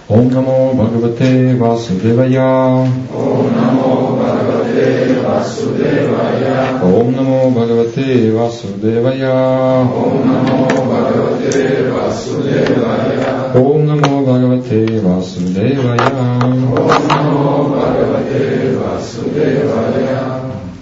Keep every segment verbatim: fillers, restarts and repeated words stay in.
Om Namo Bhagavate Vasudevaya. Om Namo Bhagavate Vasudevaya. Om Namo Bhagavate Vasudevaya. Om Namo Bhagavate Vasudevaya. Om Namo Bhagavate Vasudevaya. Om Namo Bhagavate Vasudevaya.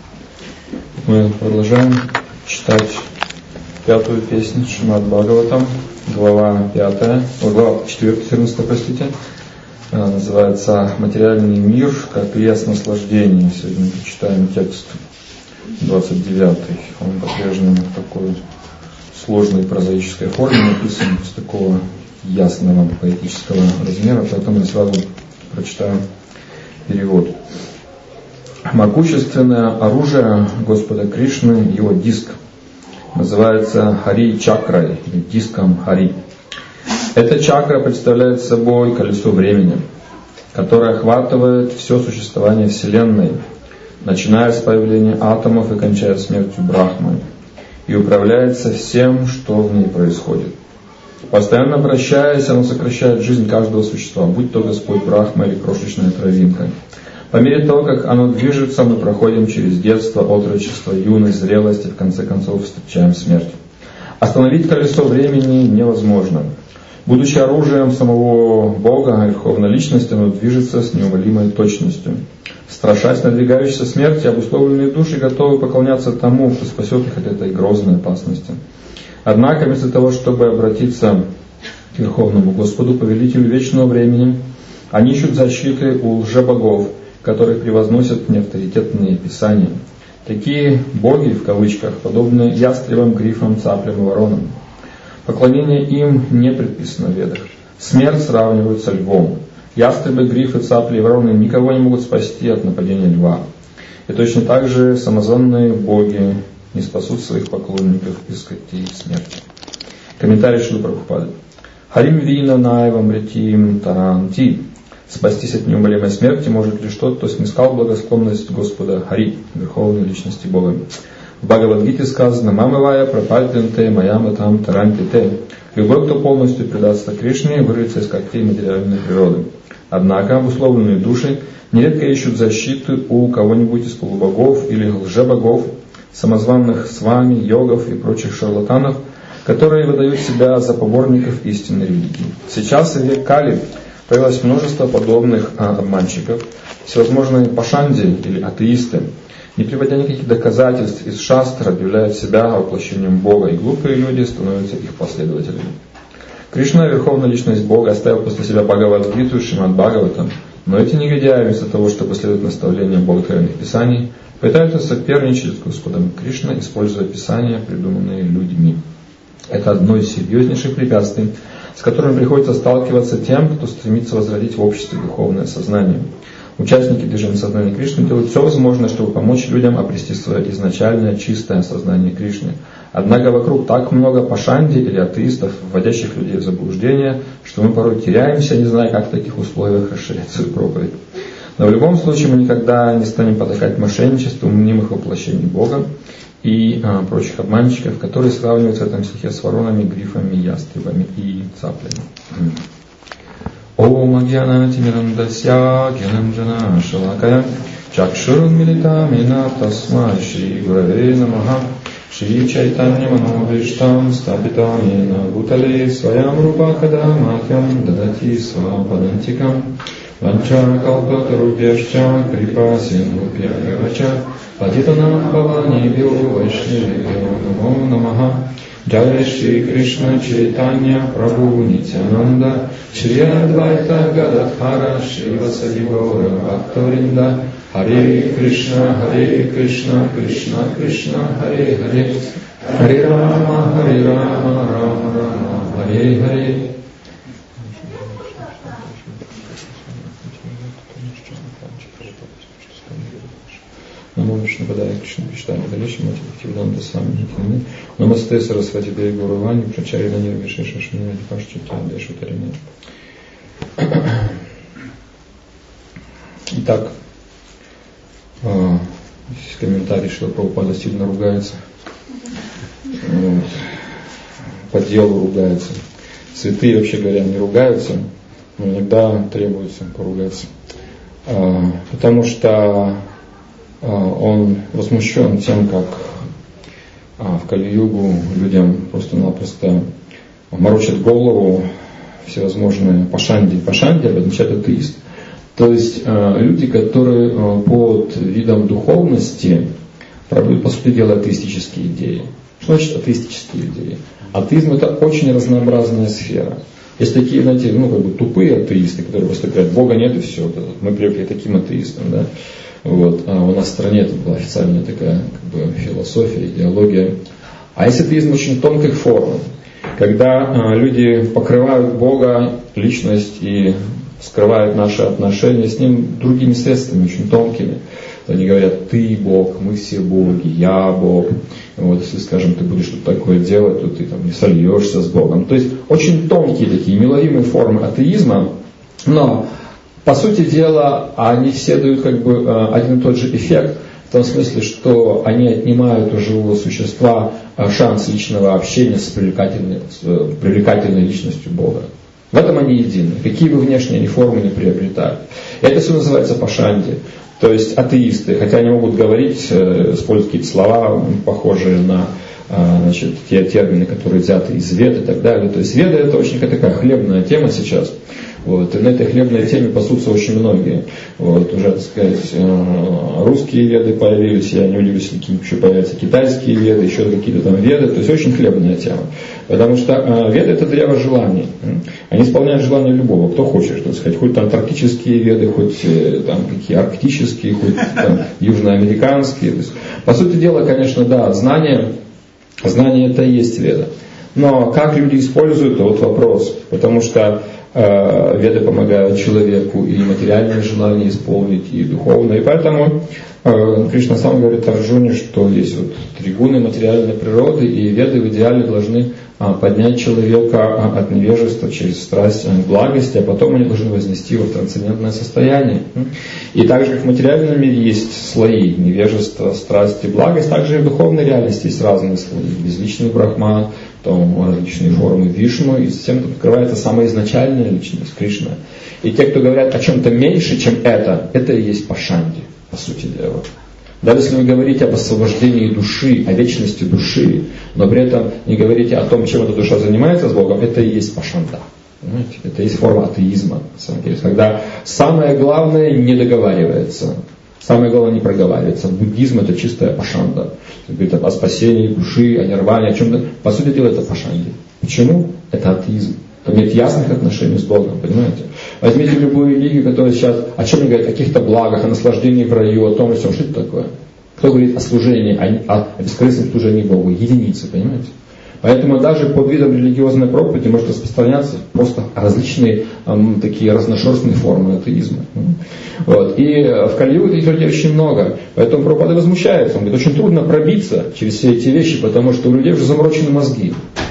Мы продолжаем читать пятую песню Шримад Бхагаватам, глава пятая, глава четвертая, четырнадцатая, простите, называется «Материальный мир как лес наслаждения». Сегодня мы читаем текст двадцать девятый. Он по-прежнему в такой сложной прозаической форме написан, с такого ясного поэтического размера, поэтому я сразу прочитаю перевод. Могущественное оружие Господа Кришны, его диск, называется Хари чакрой, или диском Хари. Эта чакра представляет собой колесо времени, которое охватывает все существование Вселенной, начиная с появления атомов и кончая смертью Брахмы, и управляется всем, что в ней происходит. Постоянно вращаясь, оно сокращает жизнь каждого существа, будь то Господь Брахма или крошечная травинка. По мере того, как оно движется, мы проходим через детство, отрочество, юность, зрелость и в конце концов встречаем смерть. Остановить колесо времени невозможно. Будучи оружием самого Бога, Верховной Личности, оно движется с неумолимой точностью. Страшась надвигающейся смерти, обусловленные души готовы поклоняться тому, кто спасет их от этой грозной опасности. Однако, вместо того, чтобы обратиться к Верховному Господу, Повелителю Вечного Времени, они ищут защиты у лжебогов, которые превозносят неавторитетные писания. Такие боги, в кавычках, подобны ястребам, грифам, цаплям и воронам. Поклонение им не предписано в Ведах. Смерть сравнивают со львом. Ястребы, грифы, цапли и вороны никого не могут спасти от нападения льва. И точно так же самозванные боги не спасут своих поклонников из когтей смерти. Комментарий Шрилы Прабхупады. Харим вина наевам ретим таранти. Спастись от неумолимой смерти может лишь тот, кто снискал благосклонность Господа Хари, Верховной Личности Бога. В Бхагавад-гите сказано «Мамывая пропальтенте маям там тарантите». Любой, кто полностью предастся Кришне, вырвется из когтей материальной природы. Однако обусловленные души нередко ищут защиты у кого-нибудь из полубогов или лжебогов, самозванных свами, йогов и прочих шарлатанов, которые выдают себя за поборников истинной религии. Сейчас в век Кали появилось множество подобных а, обманщиков, всевозможные пашанди или атеисты, не приводя никаких доказательств из шастр, объявляют себя воплощением Бога, и глупые люди становятся их последователями. Кришна, Верховная Личность Бога, оставил после себя Бхагавад-гиту, Шримад Бхагаватам, но эти негодяи, вместо того, чтобы следовать наставлениям богословных писаний, пытаются соперничать с Господом Кришной, используя писания, придуманные людьми. Это одно из серьезнейших препятствий, с которыми приходится сталкиваться тем, кто стремится возродить в обществе духовное сознание. Участники движения сознания Кришны делают все возможное, чтобы помочь людям обрести свое изначальное чистое сознание Кришны. Однако вокруг так много пашанди или атеистов, вводящих людей в заблуждение, что мы порой теряемся, не зная, как в таких условиях расширять свою проповедь. Но в любом случае мы никогда не станем потакать мошенничеству мнимых воплощений Бога и а, прочих обманщиков, которые сравниваются в этом стихе с воронами, грифами, ястребами и цаплями. Ом агьянати мирандасья гьянанджана шалакая чакшурун милитамина тасмай шри гураве намаха шри чайтанья манобиштам стапитамина бутале своям рупа кадамахям дадати свападантикам ванча калпатарубьяшча крипа синдхупья гавача патитанам бхавани бьо вайшневибьо намо намаха. Джай Шри Кришна Чайтанья Прабху Нитянанда Шри Адвайта Гададхара Шри Васади Гаура Бхактавринда Харе Кришна Харе Кришна Кришна Кришна Харе Харе Харе Рама Харе Рама Рама Рама Харе Харе. Намо Вишну Падая Кришна Пиштани Далиши Мати Бхактивиданта Свами Нитяны Намасте Сарасвати Деви Гурувани Прачарина Нирвиши Шашмина Дипашчита Дешу Тарина. Итак, здесь комментарий, что Прабхупада сильно ругается, вот, по делу ругается. Святые, вообще говоря, не ругаются, но иногда требуется поругаться. Потому что он возмущен тем, как в Кали-югу людям просто-напросто морочат голову всевозможные пашанди. Пашанди означает атеист. То есть люди, которые под видом духовности проводят, по сути дела, атеистические идеи. Что значит атеистические идеи? Атеизм — это очень разнообразная сфера. Есть такие, знаете, ну, как бы тупые атеисты, которые просто говорят, Бога нет и все. Мы привыкли к таким атеистам, да. Вот. А у нас в стране это была официальная такая как бы философия, идеология. А есть атеизм очень тонкой формы, когда а, люди покрывают Бога, личность и скрывают наши отношения с Ним другими средствами, очень тонкими. Они говорят, ты Бог, мы все боги, я Бог. Вот, если, скажем, ты будешь что-то такое делать, то ты там не сольешься с Богом. То есть очень тонкие такие, миловимые формы атеизма, но по сути дела они все дают как бы один и тот же эффект, в том смысле, что они отнимают у живого существа шанс личного общения с привлекательной, с привлекательной личностью Бога. В этом они едины. Какие бы внешние они формы не приобретают. И это все называется пашанди. То есть атеисты, хотя они могут говорить, использовать какие-то слова, похожие на значит, те термины, которые взяты из Вед и так далее. То есть Веда — это очень такая хлебная тема сейчас. Вот, и на этой хлебной теме пасутся очень многие. Вот, уже, так сказать, русские веды появились, я не удивлюсь, какие еще появятся китайские веды, еще какие-то там веды. То есть очень хлебная тема. Потому что э, веды — это древо желаний. Они исполняют желания любого, кто хочет, так сказать, хоть там антарктические веды, хоть э, там какие арктические, хоть там южноамериканские. То есть, по сути дела, конечно, да, знание, знание это и есть веда. Но как люди используют, это вот вопрос. Потому что э, веды помогают человеку и материальные желания исполнить, и духовные. И поэтому э, Кришна сам говорит Арджуне, что есть вот три гуны материальной природы, и веды в идеале должны э, поднять человека от невежества через страсть к благости, а потом они должны вознести его в трансцендентное состояние. И так же, как в материальном мире есть слои невежества, страсть и благость, также и в духовной реальности есть разные слои. Безличный брахман, потом различные формы Вишну, и затем тут открывается самая изначальная личность, Кришна. И те, кто говорят о чем-то меньше, чем это, это и есть пашанди, по сути дела. Даже если вы говорите об освобождении души, о вечности души, но при этом не говорите о том, чем эта душа занимается с Богом, это и есть пашанда. Понимаете? Это и есть форма атеизма, на самом деле. Когда самое главное не договаривается. Самое главное не проговаривается. Буддизм — это чистая пашанда. Говорит о спасении души, о нирване, о чем-то. По сути дела, это пашанди. Почему? Это атеизм. Там нет ясных отношений с Богом, понимаете? Возьмите любую религию, которая сейчас о чем они говорят, о каких-то благах, о наслаждении в раю, о том и всем. Что это такое? Кто говорит о служении, о, о бескорыстном служении Богу? Единицы, понимаете? Поэтому даже под видом религиозной проповеди может распространяться просто различные эм, такие разношерстные формы атеизма. Вот. И в Кали-югу таких людей очень много. Поэтому Прабхупада возмущается. Он говорит, очень трудно пробиться через все эти вещи, потому что у людей уже заморочены мозги.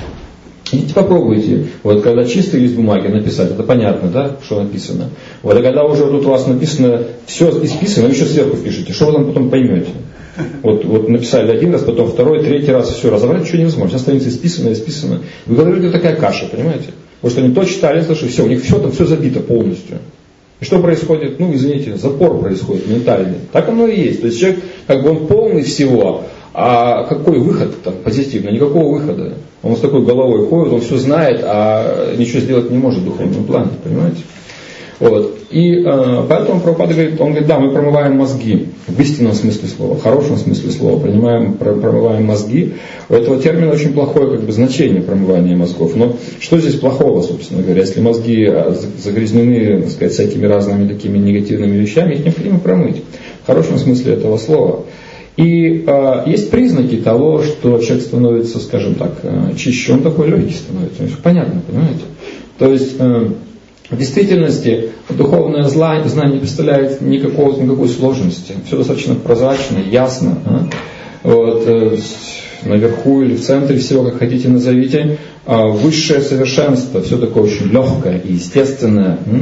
Идите попробуйте. Вот когда чистый лист бумаги написать, это понятно, да, что написано. Вот, а когда уже тут у вас написано все исписано, вы еще сверху пишете, что вы там потом поймете. Вот, вот написали один раз, потом второй, третий раз, все, разобрать ничего невозможно. Сейчас страница исписана, исписана. Вы говорите, это такая каша, понимаете? Потому что они то читали, слышали, все, у них все там все забито полностью. И что происходит? Ну, извините, запор происходит ментальный. Так оно и есть. То есть человек, как бы он полный всего, а какой выход там позитивный? Никакого выхода. Он с такой головой ходит, он все знает, а ничего сделать не может в духовном плане, понимаете? Вот. И э, поэтому Прабхупада говорит, он говорит, да, мы промываем мозги в истинном смысле слова, в хорошем смысле слова, принимаем, промываем мозги. У этого термина очень плохое как бы, значение промывания мозгов. Но что здесь плохого, собственно говоря, если мозги загрязнены, так сказать, всякими разными такими негативными вещами, их необходимо промыть в хорошем смысле этого слова. И э, есть признаки того, что человек становится, скажем так, э, чище, он такой легкий становится, все понятно, понимаете? То есть э, в действительности духовное знание не представляет никакого, никакой сложности. Все достаточно прозрачно, ясно. А? Вот, э, наверху или в центре всего, как хотите назовите, э, высшее совершенство, все такое очень легкое и естественное.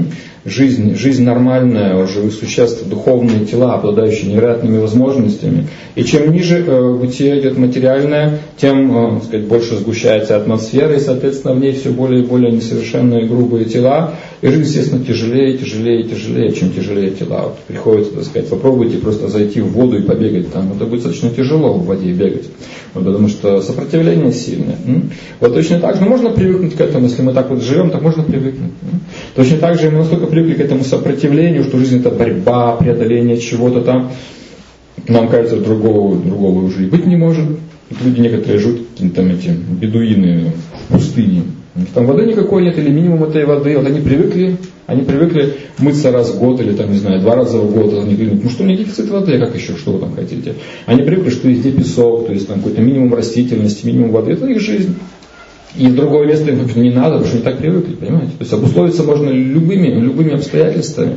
жизнь, жизнь нормальная у живых существ, духовные тела, обладающие невероятными возможностями. И чем ниже э, бытие идет материальное, тем э, так сказать, больше сгущается атмосфера, и, соответственно, в ней все более и более несовершенные грубые тела. И жизнь, естественно, тяжелее, тяжелее, тяжелее. Чем тяжелее тела. Вот приходится, так сказать, попробуйте просто зайти в воду и побегать там. Это будет достаточно тяжело в воде бегать, вот, потому что сопротивление сильное. Вот точно так же, ну, можно привыкнуть к этому, если мы так вот живем, так можно привыкнуть. Точно так же мы настолько привыкли к этому сопротивлению, что жизнь это борьба, преодоление чего-то там. Нам кажется, другого, другого уже и быть не может. Люди некоторые живут какие-то там эти бедуины в пустыне. Там воды никакой нет, или минимум этой воды. Вот они привыкли, они привыкли мыться раз в год, или там, не знаю, два раза в год. Они говорят, ну что, у меня дефицит воды, а как еще, что вы там хотите? Они привыкли, что везде песок, то есть там какой-то минимум растительности, минимум воды. Это их жизнь. И в другое место им не надо, потому что они так привыкли, понимаете? То есть обусловиться можно любыми, любыми обстоятельствами.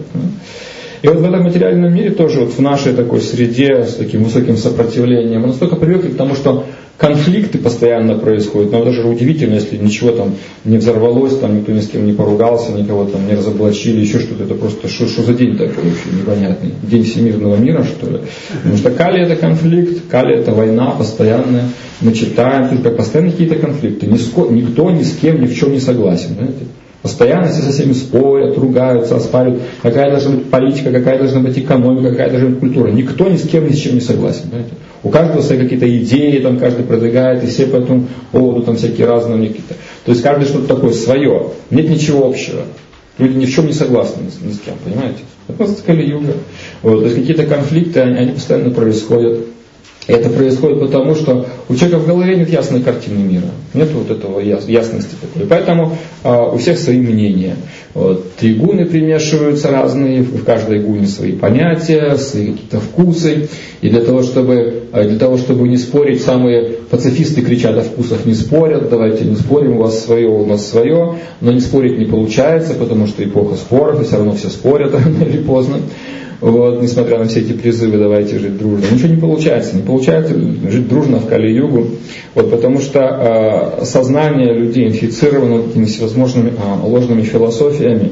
И вот в этом материальном мире тоже вот в нашей такой среде с таким высоким сопротивлением мы настолько привыкли к тому, что конфликты постоянно происходят. Но даже удивительно, если ничего там не взорвалось, там никто ни с кем не поругался, никого там не разоблачили, еще что-то. Это просто что, что за день такой вообще непонятный? День всемирного мира, что ли? Потому что Кали это конфликт, Кали это война постоянная. Мы читаем, тут как постоянно какие-то конфликты. Никто ни с кем ни в чем не согласен. Знаете? Постоянно все со всеми спорят, ругаются, оспаривают. Какая должна быть политика, какая должна быть экономика, какая должна быть культура. Никто ни с кем ни с чем не согласен. Знаете? У каждого свои какие-то идеи, там каждый продвигает, и все по этому поводу там всякие разные у них какие-то. То есть каждый что-то такое свое. Нет ничего общего. Люди ни в чем не согласны ни с кем, понимаете? Это называется Кали-юга. Вот, то есть какие-то конфликты, они, они постоянно происходят. И это происходит потому, что у человека в голове нет ясной картины мира. Нет вот этого яс, ясности такой. Поэтому а, у всех свои мнения. Вот, три гуны примешиваются разные, в каждой гуне свои понятия, свои какие-то вкусы. И для того, чтобы, для того, чтобы не спорить, самые пацифисты кричат: о вкусах не спорят, давайте не спорим, у вас свое, у нас свое. Но не спорить не получается, потому что эпоха споров, и все равно все спорят рано или поздно. Вот, несмотря на все эти призывы, давайте жить дружно. Ничего не получается. Не получается жить дружно в Кали-югу, вот, потому что э, сознание людей инфицировано этими всевозможными э, ложными философиями.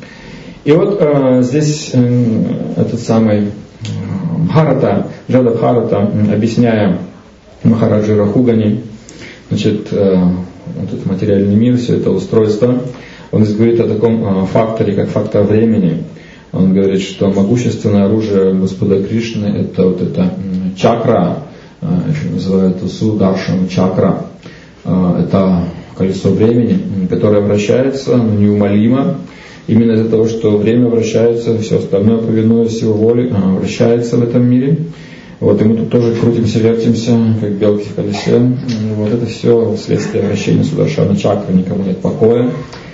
И вот э, здесь э, этот самый э, Бхарата, Джада Бхарата, э, объясняя Махараджи Рахугани, значит, э, этот материальный мир, все это устройство, он здесь говорит о таком э, факторе, как фактор времени. Он говорит, что могущественное оружие Господа Кришны — это вот эта чакра, еще называют Сударшан чакра. Это колесо времени, которое вращается неумолимо. Именно из-за того, что время вращается, все остальное, повинуясь его воле, вращается в этом мире. Вот, и мы тут тоже крутимся, вертимся, как белки в колесе. Вот это все следствие вращения Сударшана чакры, никому нет покоя.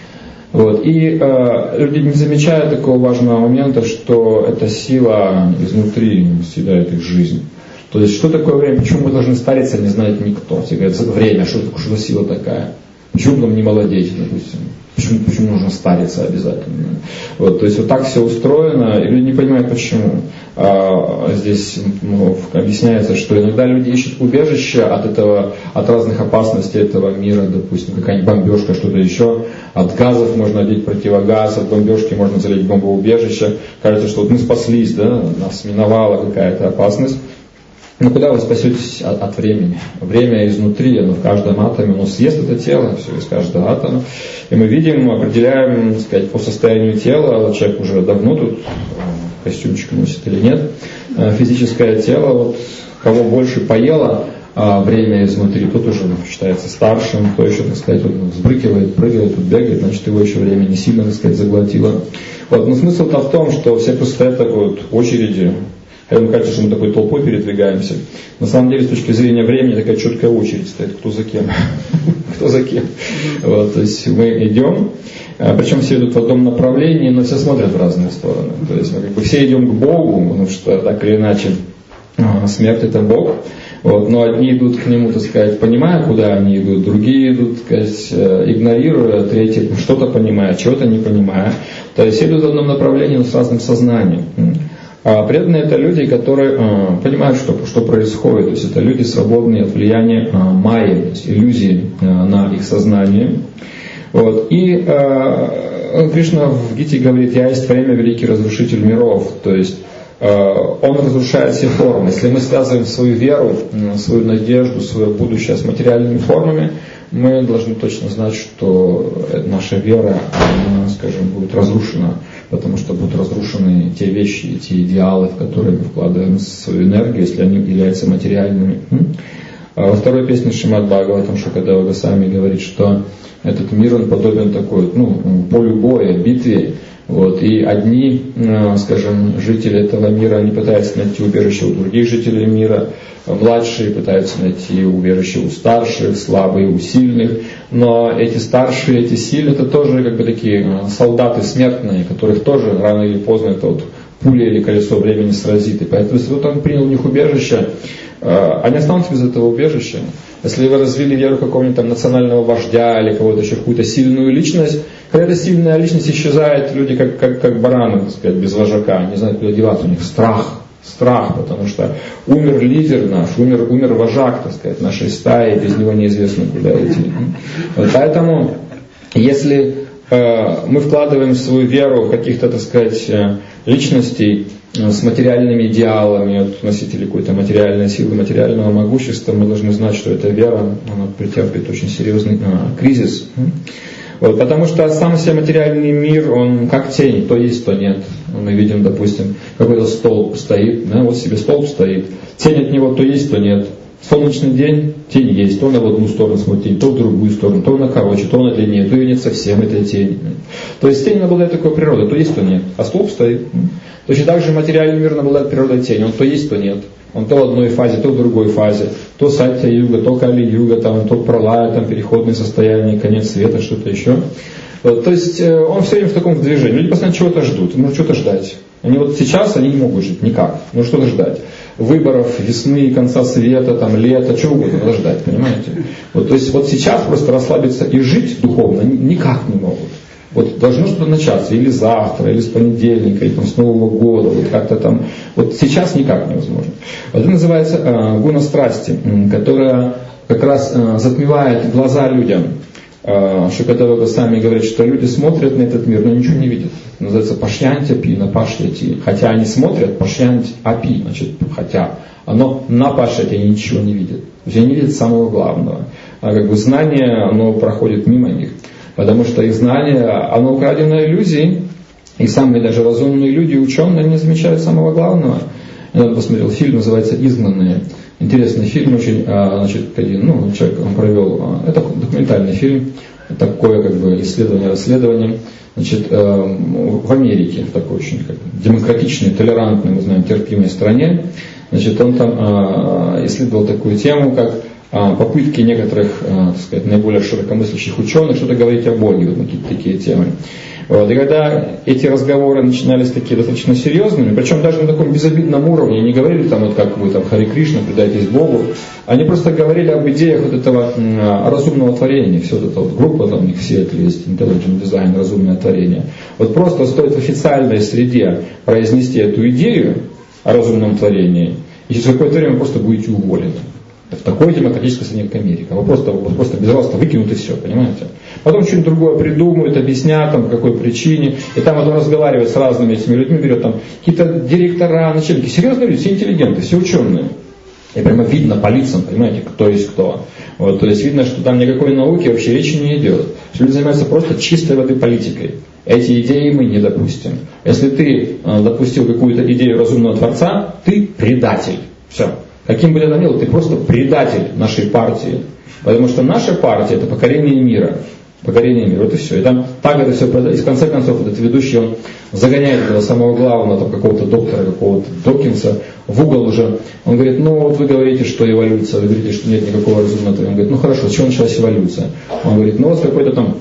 Вот. И э, люди не замечают такого важного момента, что эта сила изнутри съедает их жизнь. То есть, что такое время, почему мы должны стариться, не знает никто. Все говорят, время, что, что за сила такая? Почему нам не молодеть, допустим? Почему, почему нужно стариться обязательно? Вот, то есть, вот так все устроено, и люди не понимают, почему. А, здесь ну, объясняется, что иногда люди ищут убежище от этого, от разных опасностей этого мира, допустим, какая-нибудь бомбежка, что-то еще. От газов можно одеть противогаз, от бомбежки можно залить бомбоубежище. Кажется, что вот мы спаслись, да, нас миновала какая-то опасность. Но куда вы спасетесь от, от времени? Время изнутри, оно в каждом атоме, оно съест это тело, все из каждого атома. И мы видим, определяем, так сказать, по состоянию тела, человек уже давно тут костюмчик носит или нет, физическое тело, вот кого больше поело время изнутри, тот уже считается старшим, кто еще, так сказать, вот, взбрыкивает, прыгает, тут бегает, значит его еще время не сильно, так сказать, заглотило. Вот, но смысл-то в том, что все, кто стоят такой вот в очереди, хотя мне кажется, что мы такой толпой передвигаемся. На самом деле, с точки зрения времени, такая четкая очередь стоит, кто за кем. Кто за кем. Вот, то есть мы идем, причем все идут в одном направлении, но все смотрят в разные стороны. То есть мы как бы все идем к Богу, потому что так или иначе смерть — это Бог. Вот, но одни идут к Нему, так сказать, понимая, куда они идут, другие идут, так сказать, игнорируя, третьи что-то понимая, чего-то не понимая. То есть все идут в одном направлении, но с разным сознанием. А преданные — это люди, которые а, понимают, что, что происходит. То есть это люди, свободные от влияния а, майи, то есть иллюзии а, на их сознание. Вот. И э, Кришна в Гите говорит: «Я есть время великий разрушитель миров». То есть э, он разрушает все формы. Если мы связываем свою веру, свою надежду, свое будущее с материальными формами, мы должны точно знать, что наша вера, она, скажем, будет разрушена, потому что будут разрушены те вещи, те идеалы, в которые мы вкладываем свою энергию, если они являются материальными. Во второй песне Шримад Бхагаватам Шукадева Госвами говорит, что этот мир, он подобен такой, ну, полю боя, битве. Вот, и одни, скажем, жители этого мира, они пытаются найти убежище у других жителей мира, младшие пытаются найти убежище у старших, слабые у сильных, но эти старшие, эти сильные, это тоже как бы такие солдаты смертные, которых тоже рано или поздно это вот пуля или колесо времени сразит. И поэтому, если вот он принял у них убежище, они останутся без этого убежища. Если вы развили веру какого-нибудь там национального вождя или кого-то еще, какую-то сильную личность, когда эта сильная личность исчезает, люди как, как, как бараны, так сказать, без вожака, не знают, куда деваться, у них страх, страх, потому что умер лидер наш, умер, умер вожак, так сказать, нашей стаи, без него неизвестно, куда идти. Вот поэтому, если э, мы вкладываем свою веру в каких-то, так сказать, личностей с материальными идеалами, от носителей какой-то материальной силы, материального могущества, мы должны знать, что эта вера, она претерпит очень серьезный а, кризис. Вот, потому что сам себе материальный мир, он как тень, то есть, то нет. Мы видим, допустим, какой-то столб стоит, да, вот себе столб стоит, тень от него то есть, то нет. Солнечный день, тень есть, то на в одну сторону смотрит, то в другую сторону, то она короче, то она длиннее, то ее нет совсем, этой тени. То есть тень обладает такой природой, то есть, то нет, а столб стоит. Точно так же материальный мир обладает природой тени, он то есть, то нет. Он то в одной фазе, то в другой фазе, то сатья-юга, то кали-юга, там, то пралая, там, переходное состояние, конец света, что-то еще. Вот, то есть он все время в таком движении. Люди постоянно чего-то ждут, нужно что-то ждать. Они вот сейчас они не могут жить никак, нужно что-то ждать. Выборов, весны, конца света, там, лета, чего угодно надо ждать, понимаете? Вот, то есть вот сейчас просто расслабиться и жить духовно никак не могут. Вот должно что-то начаться, или завтра, или с понедельника, или там, с Нового года, вот как-то там. Вот сейчас никак невозможно. Вот это называется э, гуна страсти, которая как раз э, затмевает глаза людям. Э, Шукадева Госвами говорит, что люди смотрят на этот мир, но ничего не видят. Называется пашьянти апи, на пашьяти. Хотя они смотрят, пашьянти апи, значит, хотя. Но на пашьяти они ничего не видят. То есть они не видят самого главного. А как бы знание, оно проходит мимо них. Потому что их знание, оно украдено иллюзией, и самые даже разумные люди, ученые, не замечают самого главного. Я посмотрел фильм, называется «Изгнанные». Интересный фильм, очень, значит, один, ну, человек, он провел, это документальный фильм, такое как бы исследование, расследование, значит, в Америке, в такой очень как, демократичной, толерантной, мы знаем, терпимой стране, значит, он там исследовал такую тему, как попытки некоторых, так сказать, наиболее широкомыслящих ученых что-то говорить о Боге, вот какие-то такие темы. Вот. И когда эти разговоры начинались такие достаточно серьезными, причем даже на таком безобидном уровне, не говорили там, вот как вы там Хари Кришна, предайтесь Богу, они просто говорили об идеях вот этого м, разумного творения, все вот эта вот группа, там у них все это есть, Intelligent Design, разумное творение. Вот просто стоит в официальной среде произнести эту идею о разумном творении, и через какое-то время вы просто будете уволены. В такой демократической стране, как Америка. Вы просто, вы просто безжалостно выкинут и все, понимаете? Потом что-нибудь другое придумают, объяснят, там, по какой причине. И там потом разговаривать с разными этими людьми, берет там какие-то директора, начальники. Серьезные люди, все интеллигенты, все ученые. И прямо видно по лицам, понимаете, кто есть кто. Вот, то есть видно, что там никакой науки вообще речи не идет. Что люди занимаются просто чистой воды политикой. Эти идеи мы не допустим. Если ты э, допустил какую-то идею разумного Творца, ты предатель. Все. Каким бы это ни было, ты просто предатель нашей партии. Потому что наша партия — это покорение мира. Покорение мира. Вот и все. И там так это все продается. И в конце концов этот ведущий, он загоняет этого самого главного, там, какого-то доктора, какого-то Докинса в угол уже. Он говорит, ну вот вы говорите, что эволюция, вы говорите, что нет никакого разумного. Он говорит, ну хорошо, с чего началась эволюция? Он говорит, ну вот какой-то там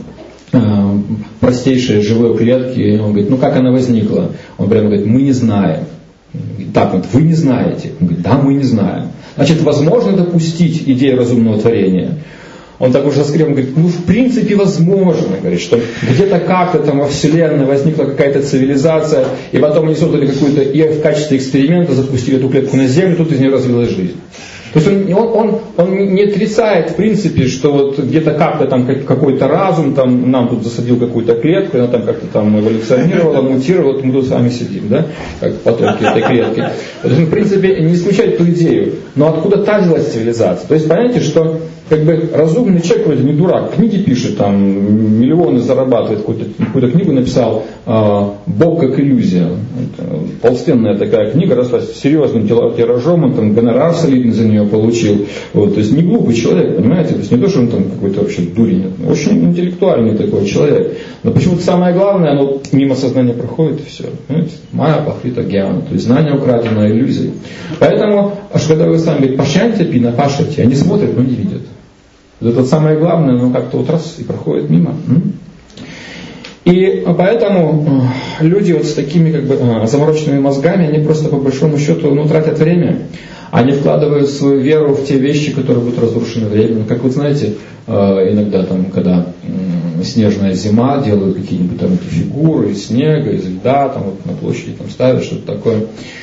э, простейшей живой клетки. Он говорит, ну как она возникла? Он прямо говорит, мы не знаем. Так, вот, вы не знаете. Он говорит, да, мы не знаем. Значит, возможно допустить идею разумного творения? Он так уже раскрыл, он говорит, ну, в принципе, возможно, говорит, что где-то как-то там во Вселенной возникла какая-то цивилизация, и потом они создали какую-то, и в качестве эксперимента запустили эту клетку на Землю, тут из нее развилась жизнь. То есть он, он, он, он не отрицает в принципе, что вот где-то как-то там какой-то разум там, нам тут засадил какую-то клетку, она там как-то там эволюционировала, мутировала, вот мы тут с вами сидим, да, как потомки этой клетки. То есть он в принципе не исключает ту идею, но откуда та взялась цивилизация? То есть понимаете, что как бы разумный человек вроде не дурак, книги пишет, там миллионы зарабатывает, какую-то, какую-то книгу написал «Бог как иллюзия». Толстенная такая книга, росла с серьезным тиражом, он там гонорар солидный за нее получил. Вот, то есть не глупый человек, понимаете? То есть не то, что он там какой-то вообще дурень, очень интеллектуальный такой человек. Но почему-то самое главное, оно мимо сознания проходит и все. Майя пахрита гьяна, то есть знание украдено иллюзией. Поэтому, аж когда вы сами говорите «пашьяньте пина пашати», они смотрят, но не видят. Это самое главное, но как-то вот раз и проходит мимо. И поэтому люди вот с такими как бы замороченными мозгами, они просто по большому счету ну, тратят время. Они вкладывают свою веру в те вещи, которые будут разрушены временем. Как вы знаете, иногда там, когда снежная зима, делают какие-нибудь там эти фигуры из снега, из льда, там вот на площади там ставят что-то такое.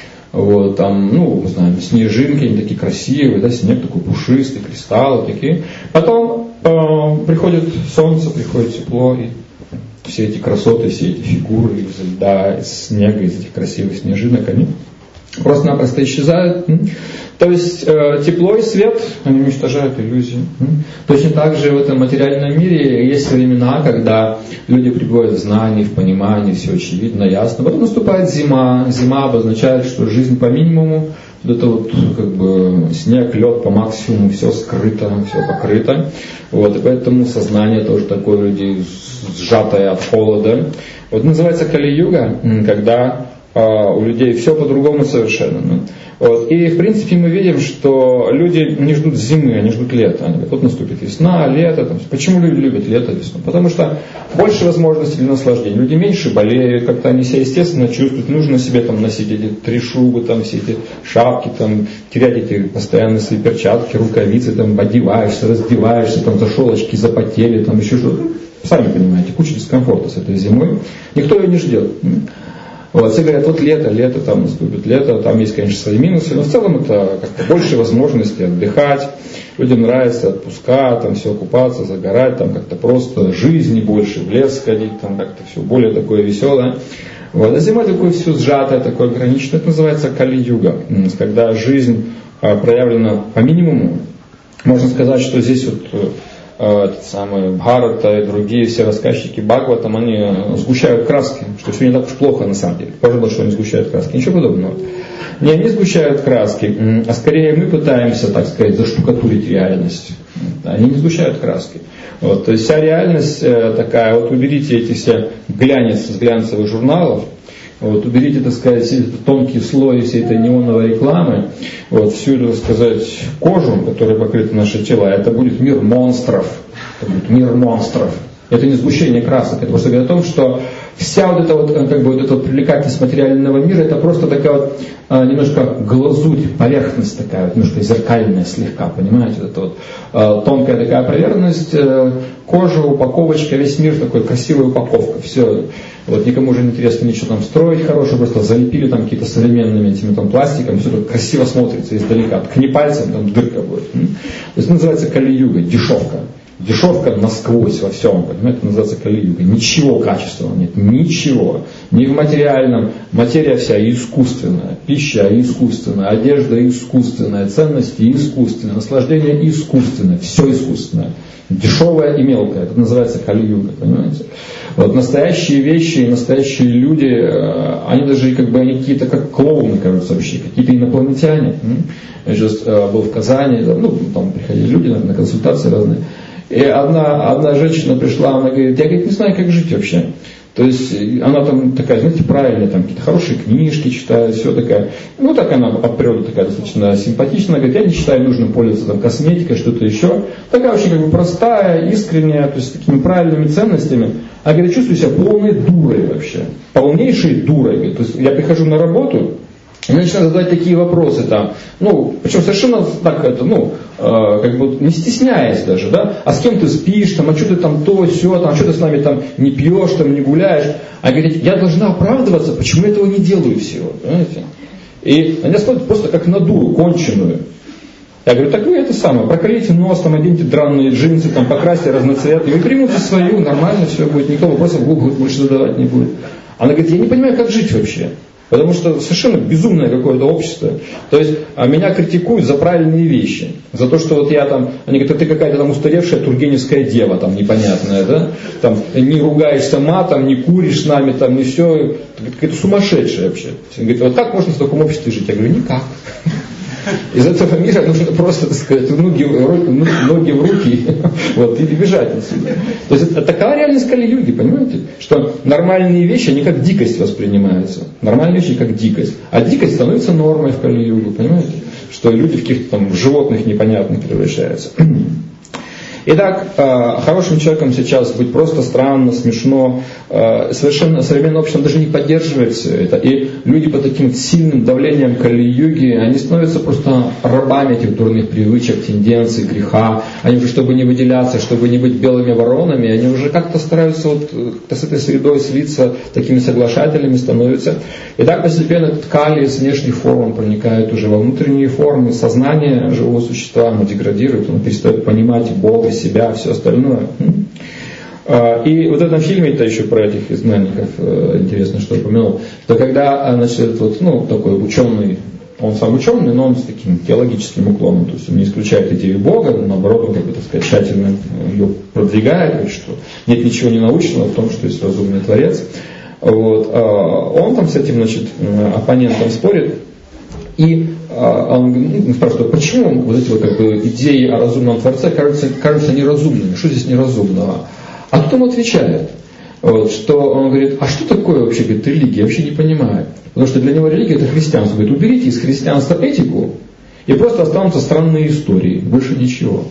Вот, там, ну, мы знаем, снежинки, они такие красивые, да, снег такой пушистый, кристаллы такие. Потом э, приходит солнце, приходит тепло, и все эти красоты, все эти фигуры из льда, из снега, из этих красивых снежинок, они просто-напросто исчезают. То есть э, тепло и свет, они уничтожают иллюзии. Точно так же в этом материальном мире есть времена, когда люди пребывают в знании, в понимании, все очевидно, ясно. Потом наступает зима. Зима обозначает, что жизнь по минимуму, вот это вот как бы снег, лед по максимуму, все скрыто, все покрыто. Вот, и поэтому сознание тоже такое люди сжатое от холода. Вот называется Кали-юга, когда у людей все по-другому совершенно. Вот. И в принципе мы видим, что люди не ждут зимы, они ждут лета. Они говорят, вот наступит весна, лето. Там. Почему люди любят лето, весну? Потому что больше возможностей для наслаждения. Люди меньше болеют, как-то они себя естественно чувствуют. Нужно себе там носить эти три шубы, там, все эти шапки, там, терять эти постоянно свои перчатки, рукавицы, там, одеваешься, раздеваешься, там, зашел, очки запотели, там еще что-то. Сами понимаете, куча дискомфорта с этой зимой. Никто ее не ждет. Вот, все говорят, вот лето, лето, там наступит лето, там есть, конечно, свои минусы, но в целом это как-то больше возможностей отдыхать, людям нравится отпуска, там все купаться, загорать, там как-то просто жизни больше, в лес сходить, там как-то все более такое веселое. Вот, а зима такое все сжатое, такое ограниченное, это называется Кали-юга, когда жизнь проявлена по минимуму. Можно сказать, что здесь вот этот самый Бхарата и другие все рассказчики Бхагаватам, они сгущают краски, что все не так уж плохо на самом деле. Пожалуй, что они сгущают краски. Ничего подобного. Не они сгущают краски, а скорее мы пытаемся, так сказать, заштукатурить реальность. Они не сгущают краски. Вот, то есть вся реальность такая, вот уберите эти все глянец с глянцевых журналов, вот, уберите, так сказать, все эти тонкие слои всей этой неоновой рекламы, вот, всю эту, так сказать, кожу, которая покрыта наше тело, это будет мир монстров. Это будет мир монстров. Это не сгущение красок, это просто говорит о том, что вся вот эта вот, как бы, вот эта вот привлекательность материального мира, это просто такая вот а, немножко глазурь, поверхность такая, вот, немножко зеркальная слегка, понимаете, вот эта вот а, тонкая такая поверхность, а, кожа, упаковочка, весь мир такой, красивая упаковка, все. Вот никому уже не интересно ничего там строить хорошее, просто залепили там какие-то современными этими там пластиком, все так красиво смотрится издалека, ткни пальцем, там дырка будет. То есть это называется Кали-юга, дешевка. Дешевка насквозь во всем, понимаете, это называется Кали-юга. Ничего качественного нет, ничего. Ни в материальном, материя вся искусственная, пища искусственная, одежда искусственная, ценности искусственные, наслаждение искусственное, все искусственное. Дешевое и мелкое, это называется Кали-юга, понимаете. Вот настоящие вещи, настоящие люди, они даже как бы они какие-то как клоуны, кажутся вообще, какие-то инопланетяне. Я сейчас был в Казани, ну, там приходили люди на консультации разные. И одна, одна женщина пришла, она говорит, я говорит, не знаю, как жить вообще. То есть она там такая, знаете, правильная, там какие-то хорошие книжки читает, все такая. Ну так она от природы такая достаточно симпатичная. Она говорит, я не считаю нужным пользоваться там косметикой, что-то еще. Такая очень как бы простая, искренняя, то есть с такими правильными ценностями. А говорит, чувствую себя полной дурой вообще. Полнейшей дурой. Говорит. То есть я прихожу на работу, и начинаю задавать такие вопросы там, ну, причем совершенно так это, ну, э, как бы не стесняясь даже, да, а с кем ты спишь, там, а что ты там то, сё, там, а что ты с нами там не пьешь, там, не гуляешь, а говорит, я должна оправдываться, почему я этого не делаю всего, понимаете? И они смотрят просто как на дуру конченую. Я говорю, так вы это самое, проколите нос, там, оденьте драные джинсы, там, покрасьте разноцветные, вы примите свою, нормально все будет, никто вопросов Google больше задавать не будет. Она говорит, я не понимаю, как жить вообще. Потому что совершенно безумное какое-то общество. То есть а меня критикуют за правильные вещи. За то, что вот я там, они говорят, ты какая-то там устаревшая тургеневская дева, там непонятная, да? Там не ругаешься матом, не куришь с нами, там не все. Какая-то сумасшедшая вообще. Они говорят, вот как можно в таком обществе жить? Я говорю, никак. Из этого мира нужно просто, так сказать, ноги, ноги в руки вот, и бежать отсюда. То есть это такая реальность Кали-юги, понимаете? Что нормальные вещи, они как дикость воспринимаются. Нормальные вещи как дикость. А дикость становится нормой в Кали-югу, понимаете? Что люди в каких-то там животных непонятных превращаются. Итак, хорошим человеком сейчас быть просто странно, смешно. Совершенно современное общество даже не поддерживает все это. И люди под таким сильным давлением Кали-юги, они становятся просто рабами этих дурных привычек, тенденций, греха. Они уже, чтобы не выделяться, чтобы не быть белыми воронами, они уже как-то стараются вот, как-то с этой средой слиться, такими соглашателями становятся. И так постепенно этот Кали с внешних форм проникает уже во внутренние формы сознания живого существа, оно деградирует, он перестает понимать Бога, себя, все остальное. И вот в этом фильме, это еще про этих изгнанников, интересно, что упомянул, что когда, значит, вот, ну, такой ученый, он сам ученый, но он с таким теологическим уклоном, то есть он не исключает идею Бога, но наоборот, он, как бы, так сказать, тщательно ее продвигает, говорит, что нет ничего ненаучного в том, что есть разумный Творец. Вот. Он там с этим, значит, оппонентом спорит, и он, ну, спрашивает, почему вот эти вот, как бы, идеи о разумном Творце кажутся, кажутся неразумными, что здесь неразумного? А тут ему отвечает, вот, что он говорит, а что такое вообще, говорит, религия, я вообще не понимаю. Потому что для него религия это христианство. Говорит, уберите из христианства этику, и просто останутся странные истории, больше ничего.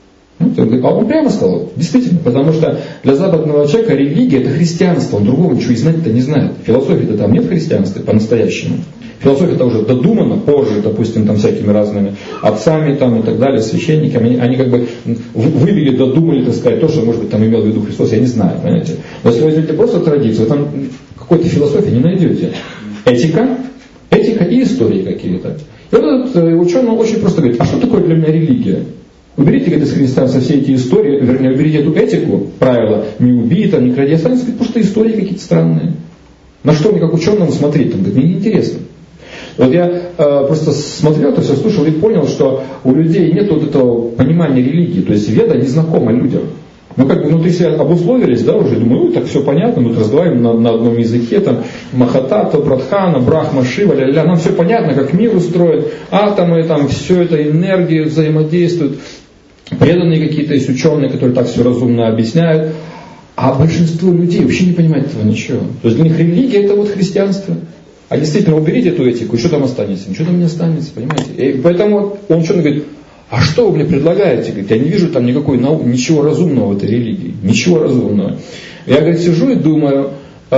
А он прямо сказал, действительно, потому что для западного человека религия это христианство, он другого ничего и знать-то не знает. Философии-то там нет христианства по-настоящему. Философия-то уже додумана позже, допустим, там всякими разными отцами там, и так далее, священниками. Они, они как бы вывели, додумали, так сказать, то, что, может быть, там имел в виду Христос, я не знаю, понимаете. Но если вы возьмете просто традицию, там какой-то философии не найдете. Этика, этика и истории какие-то. И вот этот ученый очень просто говорит, а что такое для меня религия? Уберите, говорит, из христианства все эти истории, вернее, уберите эту этику, правила, не убей, там, не кради, останутся просто истории какие-то странные. На что мне как ученому смотреть? Там, говорит, мне неинтересно. Вот я э, просто смотрел это все, слушал и понял, что у людей нет вот этого понимания религии, то есть веда не знакома людям. Ну как бы внутри себя обусловились, да, уже, думаю, ну так все понятно, мы разговариваем на, на одном языке, там, Махатата, Прадхана, Брахма, Шива, ля-ля, нам все понятно, как мир устроен, атомы, там, все это, энергии взаимодействуют, преданные какие-то есть ученые, которые так все разумно объясняют, а большинство людей вообще не понимает этого ничего. То есть для них религия это вот христианство. А действительно, уберите эту этику, и что там останется? Ничего там не останется, понимаете? И поэтому он ученый говорит, а что вы мне предлагаете? Говорит, я не вижу там никакой нау... ничего разумного в этой религии. Ничего разумного. Я, говорит, сижу и думаю, э,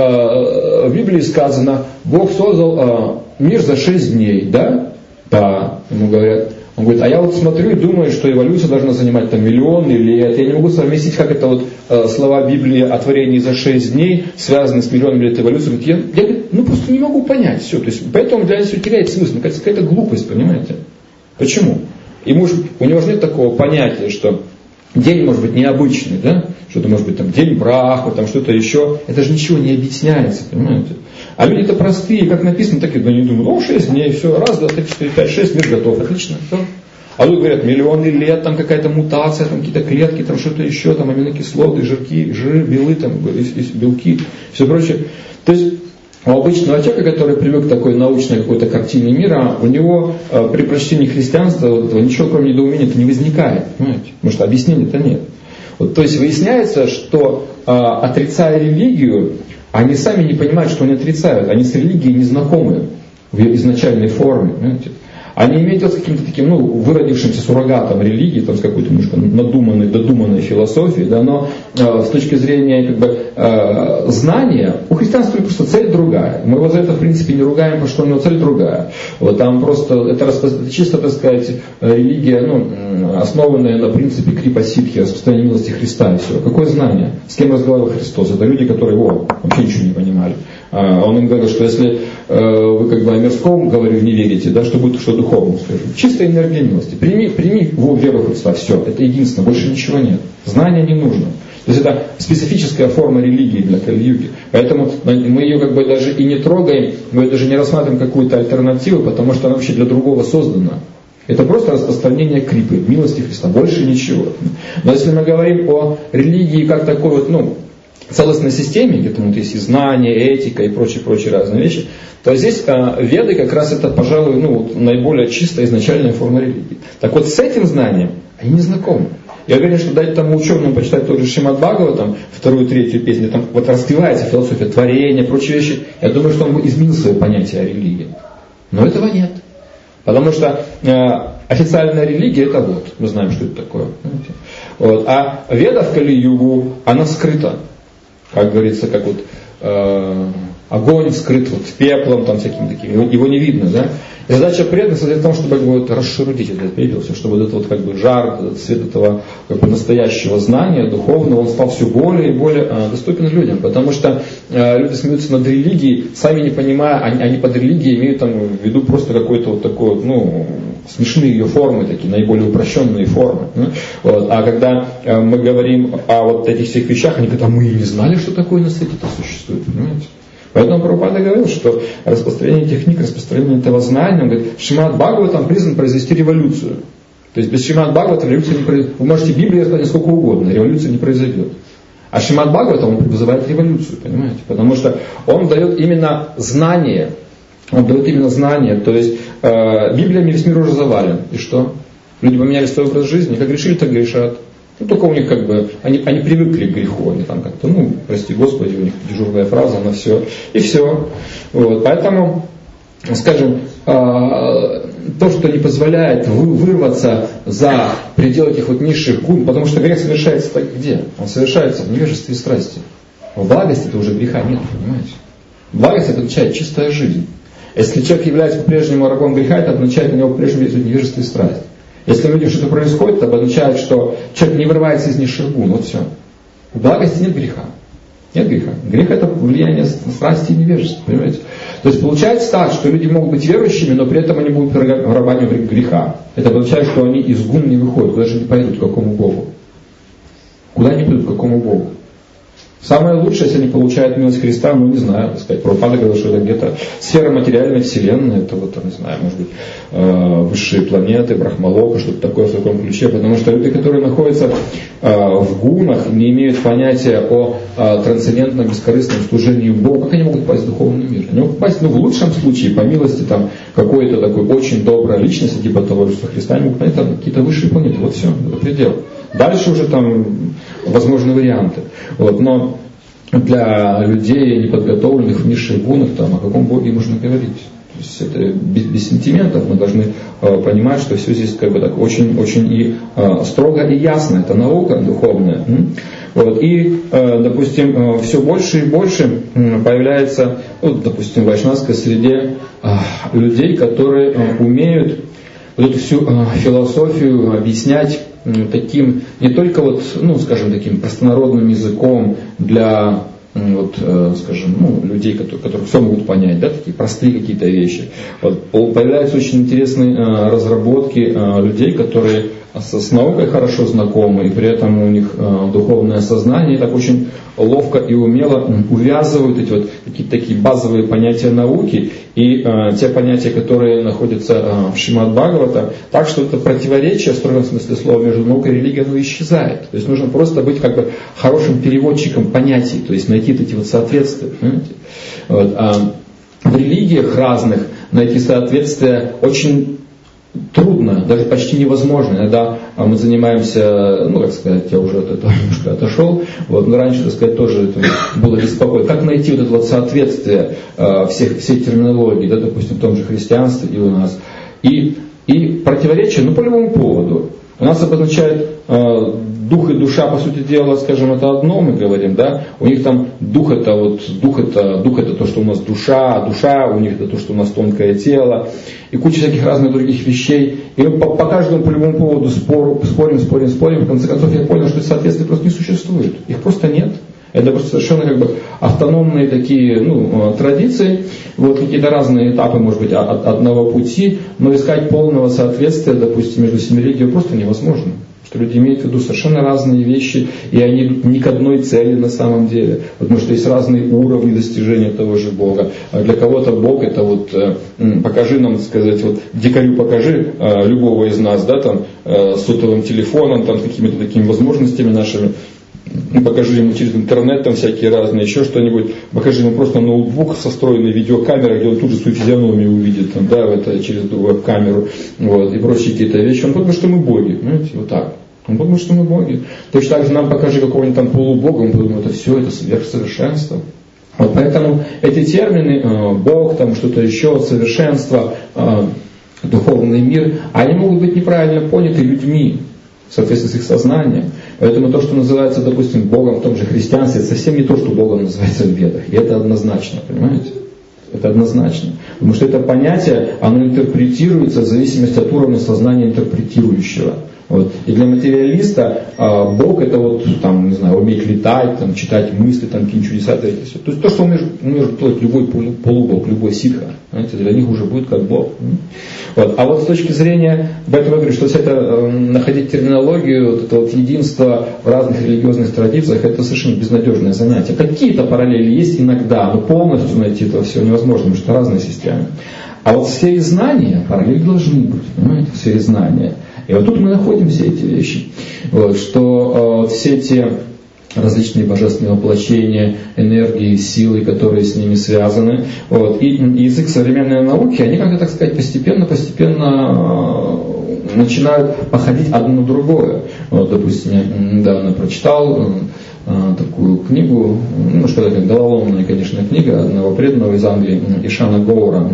в Библии сказано, Бог создал э, мир за шесть дней, да? Да, ему говорят. Он говорит, а я вот смотрю и думаю, что эволюция должна занимать там миллионы лет. Я не могу совместить, как это вот э, слова Библии о творении за шесть дней связаны с миллионами лет эволюции. Я, я ну, просто не могу понять все. То есть, поэтому для меня все теряет смысл. Мне кажется, какая-то глупость, понимаете? Почему? И может, у него же нет такого понятия, что день может быть необычный, да? Что-то может быть там день Брахмы, там что-то еще. Это же ничего не объясняется, понимаете? А люди-то простые, как написано, так и они думают, ну, шесть дней, все, раз, два, три, четыре, пять, шесть, мир готов, отлично, все. А тут говорят, миллионы лет, там какая-то мутация, там какие-то клетки, там что-то еще, там аминокислоты, жирки, жиры, белы, там, белки, все прочее. То есть у обычного человека, который привык к такой научной какой-то картине мира, у него э, при прочтении христианства вот этого, ничего кроме недоумения-то не возникает, понимаете? Потому что объяснения-то нет. Вот, то есть выясняется, что э, отрицая религию, они сами не понимают, что они отрицают. Они с религией не знакомы в ее изначальной форме. Понимаете? Они имеют дело с каким-то таким, ну, выродившимся суррогатом религии, там, с какой-то немножко надуманной, додуманной философией, да, но э, с точки зрения как бы, э, знания, у христианства просто цель другая. Мы его за это, в принципе, не ругаем, потому что у него цель другая. Вот там просто, это, это чисто, так сказать, религия, ну, основанная на принципе крипа-ситхи, распространения милости Христа и все. Какое знание? С кем разговаривал Христос? Это люди, которые, о, вообще ничего не понимали. Он им говорил, что если вы вы как бы о мирском, говорю, не верите, да, что будет, что духовному скажу. Чистая энергия милости. Прими, прими в веру Христа, все, это единственное, больше ничего нет. Знания не нужно. То есть это специфическая форма религии для Кали-юги. Поэтому мы ее как бы даже и не трогаем, мы даже не рассматриваем какую-то альтернативу, потому что она вообще для другого создана. Это просто распространение крипы, милости Христа, больше ничего. Но если мы говорим о религии как такой вот, ну, целостной системе, где там вот есть и знания, этика и прочие-прочие разные вещи, то здесь э, веды как раз это, пожалуй, ну, вот, наиболее чистая изначальная форма религии. Так вот с этим знанием они не знакомы. Я уверен, что дать тому ученому почитать тот же Шримад Бхагаватам, вторую, третью песню, там вот раскрывается философия творения, прочие вещи, я думаю, что он бы изменил свое понятие о религии. Но этого нет. Потому что э, официальная религия это вот, мы знаем, что это такое. Вот. А веда в Кали-югу, она скрыта. Как говорится, как вот э, огонь скрыт вот пеплом, там всяким таким, его, его не видно, да? И задача преданных состоит в том, чтобы как бы, вот, расширить этот пепел, чтобы вот этот вот, как бы, жар, этот цвет этого как бы, настоящего знания, духовного, он стал все более и более э, доступен людям. Потому что э, люди смеются над религией, сами не понимая, они, они под религией имеют там, в виду просто какой-то вот такой, ну, смешные ее формы, такие наиболее упрощенные формы. Да? Вот. А когда э, мы говорим о вот этих всех вещах, они говорят, а мы и не знали, что такое на свете-то существует, понимаете? Поэтому Прабхупада говорил, что распространение техник, распространение этого знания, он говорит, Шримад Бхагаватам призван произвести революцию. То есть без Шримад Бхагавата революция не произойдет. Вы можете Библию сказать сколько угодно, революция не произойдет. А Шримад Бхагаватам он вызывает революцию, понимаете? Потому что он дает именно знание, он дает именно знание. То есть э, Библиями весь мир уже завален. И что? Люди поменяли свой образ жизни, как грешили, так грешат. Ну, только у них как бы, они, они привыкли к греху, они там как-то, ну, прости Господи, у них дежурная фраза, она все, и все. Вот, поэтому, скажем, то, что не позволяет вырваться за пределы этих вот низших гун, потому что грех совершается так где? Он совершается в невежестве и страсти. В благости это уже греха нет, понимаете? Благость это означает чистая жизнь. Если человек является по-прежнему рабом греха, это означает, у него по-прежнему есть невежество и страсть. Если мы видим, что это происходит, это означает, что человек не вырывается из низших гун. Вот все. В благости нет греха. Нет греха. Грех это влияние страсти и невежества. Понимаете? То есть получается так, что люди могут быть верующими, но при этом они будут рабами греха. Это означает, что они из гун не выходят. Куда же не пойдут, к какому Богу? Куда они пойдут, к какому Богу? Самое лучшее, если они получают милость Христа, ну не знаю, так сказать, Прабхупада говорил, что это где-то сфера материальной вселенной, это вот, не знаю, может быть, высшие планеты, Брахмалока, что-то такое в таком ключе, потому что люди, которые находятся в гунах, не имеют понятия о трансцендентном, бескорыстном служении Богу, как они могут попасть в духовный мир? Они могут попасть, ну, в лучшем случае, по милости там, какой-то такой очень доброй личности, типа того Иисуса Христа, они могут понять там какие-то высшие планеты, вот все, это предел. Дальше уже там возможны варианты. Вот, но для людей, неподготовленных в низших гунах, там, о каком Боге можно говорить? То есть это без, без сентиментов, мы должны э, понимать, что все здесь как бы так очень, очень и э, строго и ясно. Это наука духовная. Вот, и, э, допустим, э, все больше и больше э, появляется, вот, допустим, в вайшнавской среде э, людей, которые э, умеют вот эту всю э, философию объяснять таким, не только вот, ну, скажем, таким простонародным языком для, вот, скажем, ну, людей, которые, которые все могут понять, да, такие простые какие-то вещи. Вот, появляются очень интересные э, разработки э, людей, которые с, с наукой хорошо знакомы, и при этом у них э, духовное сознание, и так очень ловко и умело увязывают эти вот какие-то такие базовые понятия науки и э, те понятия, которые находятся э, в Шримад Бхагавата, так что это противоречие, в строгом смысле слова, между наукой и религией, оно исчезает. То есть нужно просто быть как бы хорошим переводчиком понятий, то есть найти эти вот соответствия. Вот. А в религиях разных найти соответствия очень трудно, даже почти невозможно. Иногда мы занимаемся, ну, как сказать, я уже от этого немножко отошел, вот, но раньше, так сказать, тоже это было беспокойно. Как найти вот это вот соответствие э, всех, всей терминологии, да, допустим, в том же христианстве и у нас. И, и противоречие, ну, по любому поводу. У нас обозначает э, дух и душа, по сути дела, скажем, это одно, мы говорим, да, у них там дух это вот, дух это, дух это то, что у нас душа, а душа у них это то, что у нас тонкое тело, и куча всяких разных других вещей, и мы по, по каждому, по любому поводу спор, спорим, спорим, спорим, в конце концов я понял, что соответствий просто не существует, их просто нет. Это просто совершенно как бы автономные такие ну, традиции, вот какие-то разные этапы, может быть, от одного пути, но искать полного соответствия, допустим, между всеми религиями просто невозможно. Что люди имеют в виду совершенно разные вещи, и они идут не к одной цели на самом деле, потому что есть разные уровни достижения того же Бога. Для кого-то Бог это вот покажи нам, так сказать, вот дикарю покажи любого из нас, да, там, с сотовым телефоном, там, с какими-то такими возможностями нашими. Покажи ему через интернет, там всякие разные, еще что-нибудь. Покажи ему просто ноутбук со встроенной видеокамерой, где он тут же свою физиономию увидит, там, да, это, через веб-камеру, вот, и прочие какие-то вещи. Он подумает, что мы боги, понимаете, вот так. Он подумает, что мы боги. Точно так же нам покажи какого-нибудь там полубога, он подумает, это все, это сверхсовершенство. Вот поэтому эти термины, э, Бог, там что-то еще, совершенство, э, духовный мир, они могут быть неправильно поняты людьми, в соответствии с их сознанием. Поэтому то, что называется, допустим, Богом в том же христианстве, это совсем не то, что Богом называется в Ведах. И это однозначно, понимаете? Это однозначно. Потому что это понятие, оно интерпретируется в зависимости от уровня сознания интерпретирующего. Вот. И для материалиста а, Бог это вот, там, не знаю, уметь летать, там, читать мысли, там, какие-нибудь чудеса. То есть то, что умеет, умеет делать любой полубог, любой ситха, знаете, для них уже будет как Бог. Вот. А вот с точки зрения, поэтому я говорю, что это, э, находить терминологию, вот это вот единство в разных религиозных традициях, это совершенно безнадежное занятие. Какие-то параллели есть иногда, но полностью найти это все невозможно, потому что разные системы. А вот в сфере знания параллели должны быть, понимаете, в сфере знания. И вот тут мы находим все эти вещи, вот, что э, все те различные божественные воплощения, энергии, силы, которые с ними связаны. Вот, и, и язык современной науки, они как-то, так сказать, постепенно-постепенно э, начинают походить одно на другое. Вот, допустим, я недавно прочитал э, такую книгу, ну, что это, головоломная, конечно, книга одного преданного из Англии, Ишана Гоура.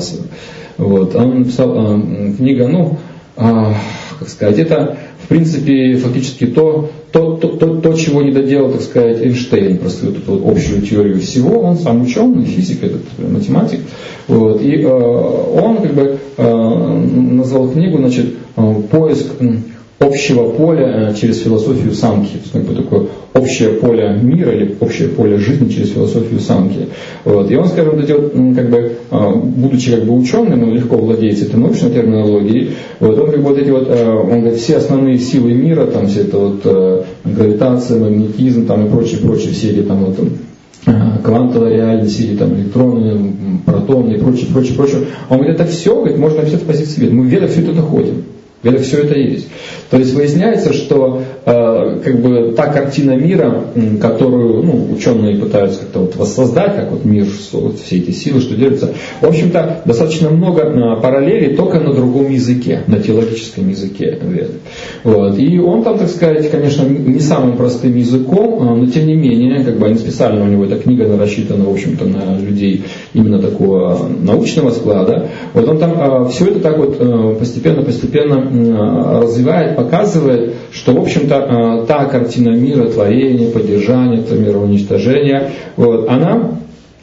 Вот, он написал э, книга, ну, э, как сказать, это, в принципе, фактически то, то, то, то, то чего не доделал, так сказать, Эйнштейн, просто вот эту вот общую теорию всего. Он сам ученый, физик, этот математик. Вот, и э, он как бы э, назвал книгу, значит, «Поиск общего поля через философию самки». То есть, как бы такое общее поле мира или общее поле жизни через философию самки. Вот. И он, скажем, вот эти вот, как бы, будучи как бы ученым, он легко владеет этой научной терминологией. Вот. Он как бы вот эти вот, он говорит, все основные силы мира, там все это вот гравитация, магнетизм, там и прочие, прочие все эти там вот квантовая реальность, или там электроны, протоны и прочее, прочее, прочее. Он говорит, это все, говорит, можно описать с позиции Веды. Мы в Ведах все это находим. В Ведах все это есть. То есть выясняется, что э, как бы та картина мира, которую ну, ученые пытаются как-то вот воссоздать, как вот мир, вот все эти силы, что делятся, в общем-то, достаточно много э, параллелей, только на другом языке, на теологическом языке Веды. Вот. И он там, так сказать, конечно, не самым простым языком, но тем не менее, как бы они специально, у него эта книга рассчитана, в общем-то, на людей именно такого научного склада. Вот он там э, все это так вот э, постепенно-постепенно развивает, показывает, что, в общем-то, та картина мира, творения, поддержания, этого мира уничтожения, вот, она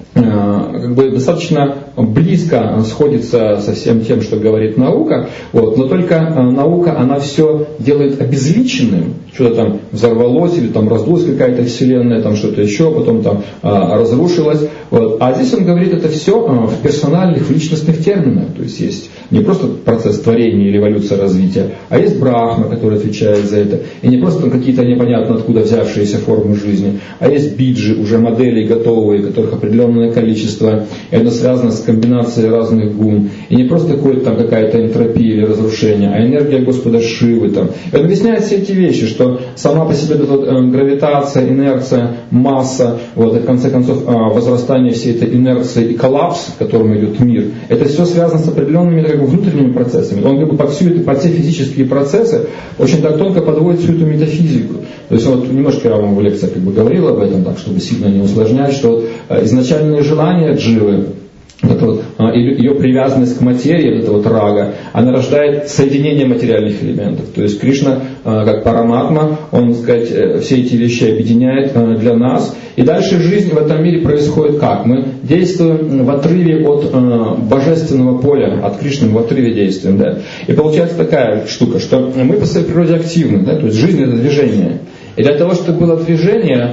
как бы достаточно близко сходится со всем тем, что говорит наука, вот, но только наука, она все делает обезличенным, что-то там взорвалось или там раздулась какая-то вселенная, там что-то еще, потом там а, разрушилось. Вот. А здесь он говорит это все в персональных, в личностных терминах. То есть есть не просто процесс творения или эволюция развития, а есть Брахма, который отвечает за это. И не просто там какие-то непонятно откуда взявшиеся формы жизни, а есть биджи, уже модели готовые, которых определенное количество. И это связано с комбинацией разных гун. И не просто какой-то там какая-то энтропия или разрушение, а энергия Господа Шивы. Там. И он объясняет все эти вещи, что сама по себе вот, э, гравитация, инерция, масса, вот, и в конце концов э, возрастание всей этой инерции и коллапс, в котором идет мир, это все связано с определенными как бы, внутренними процессами. Он как бы под, всю эту, под все физические процессы очень так тонко подводит всю эту метафизику. То есть он вот, немножко я вам в лекции как бы, говорил об этом, так, чтобы сильно не усложнять, что вот, э, изначальные желания Дживы, это вот, ее привязанность к материи, это вот рага, она рождает соединение материальных элементов. То есть Кришна, как Параматма, он, так сказать, все эти вещи объединяет для нас. И дальше жизнь в этом мире происходит как? Мы действуем в отрыве от божественного поля, от Кришны в отрыве действуем. Да? И получается такая штука, что мы по своей природе активны. Да? То есть жизнь это движение. И для того, чтобы было движение,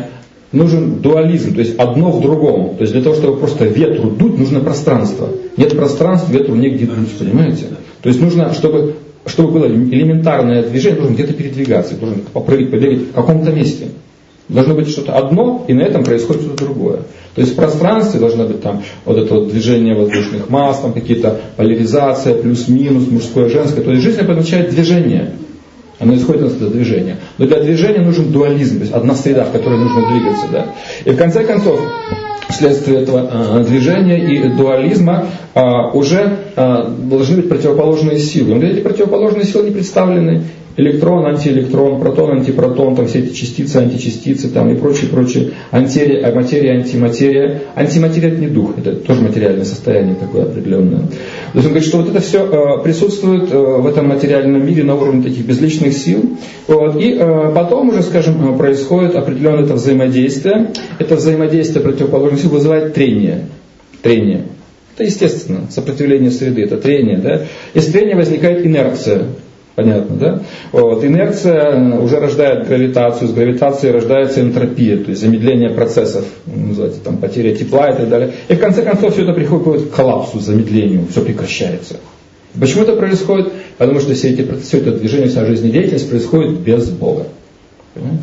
нужен дуализм, то есть одно в другом. То есть для того, чтобы просто ветру дуть, нужно пространство. Нет пространства, ветру негде дуть, понимаете? То есть нужно, чтобы, чтобы было элементарное движение, нужно где-то передвигаться, нужно попрыгать, побегать в каком-то месте. Должно быть что-то одно, и на этом происходит что-то другое. То есть в пространстве должно быть там вот это вот движение воздушных масс, там какие-то поляризация, плюс-минус, мужское, женское. То есть жизнь обозначает движение. Оно исходит от этого движения. Но для движения нужен дуализм, то есть одна среда, в которой нужно двигаться. Да? И в конце концов, вследствие этого э, движения и дуализма э, уже э, должны быть противоположные силы. Но эти противоположные силы не представлены. Электрон, антиэлектрон, протон, антипротон, там все эти частицы, античастицы там, и прочее, прочее, антитерия, материя, антиматерия. Антиматерия это не дух, это тоже материальное состояние такое определенное. То есть он говорит, что вот это все э, присутствует э, в этом материальном мире на уровне таких безличных сил. Вот, и э, потом уже, скажем, происходит определенное это взаимодействие. Это взаимодействие противоположных сил вызывает трение. Трение. Это естественно, сопротивление среды, это трение. Да? Из трения возникает инерция. Понятно, да? Вот. Инерция уже рождает гравитацию, с гравитацией рождается энтропия, то есть замедление процессов, называется там потеря тепла и так далее. И в конце концов все это приходит к коллапсу, замедлению, все прекращается. Почему это происходит? Потому что все, эти, все это движение, вся жизнедеятельность происходит без Бога. Понимаете?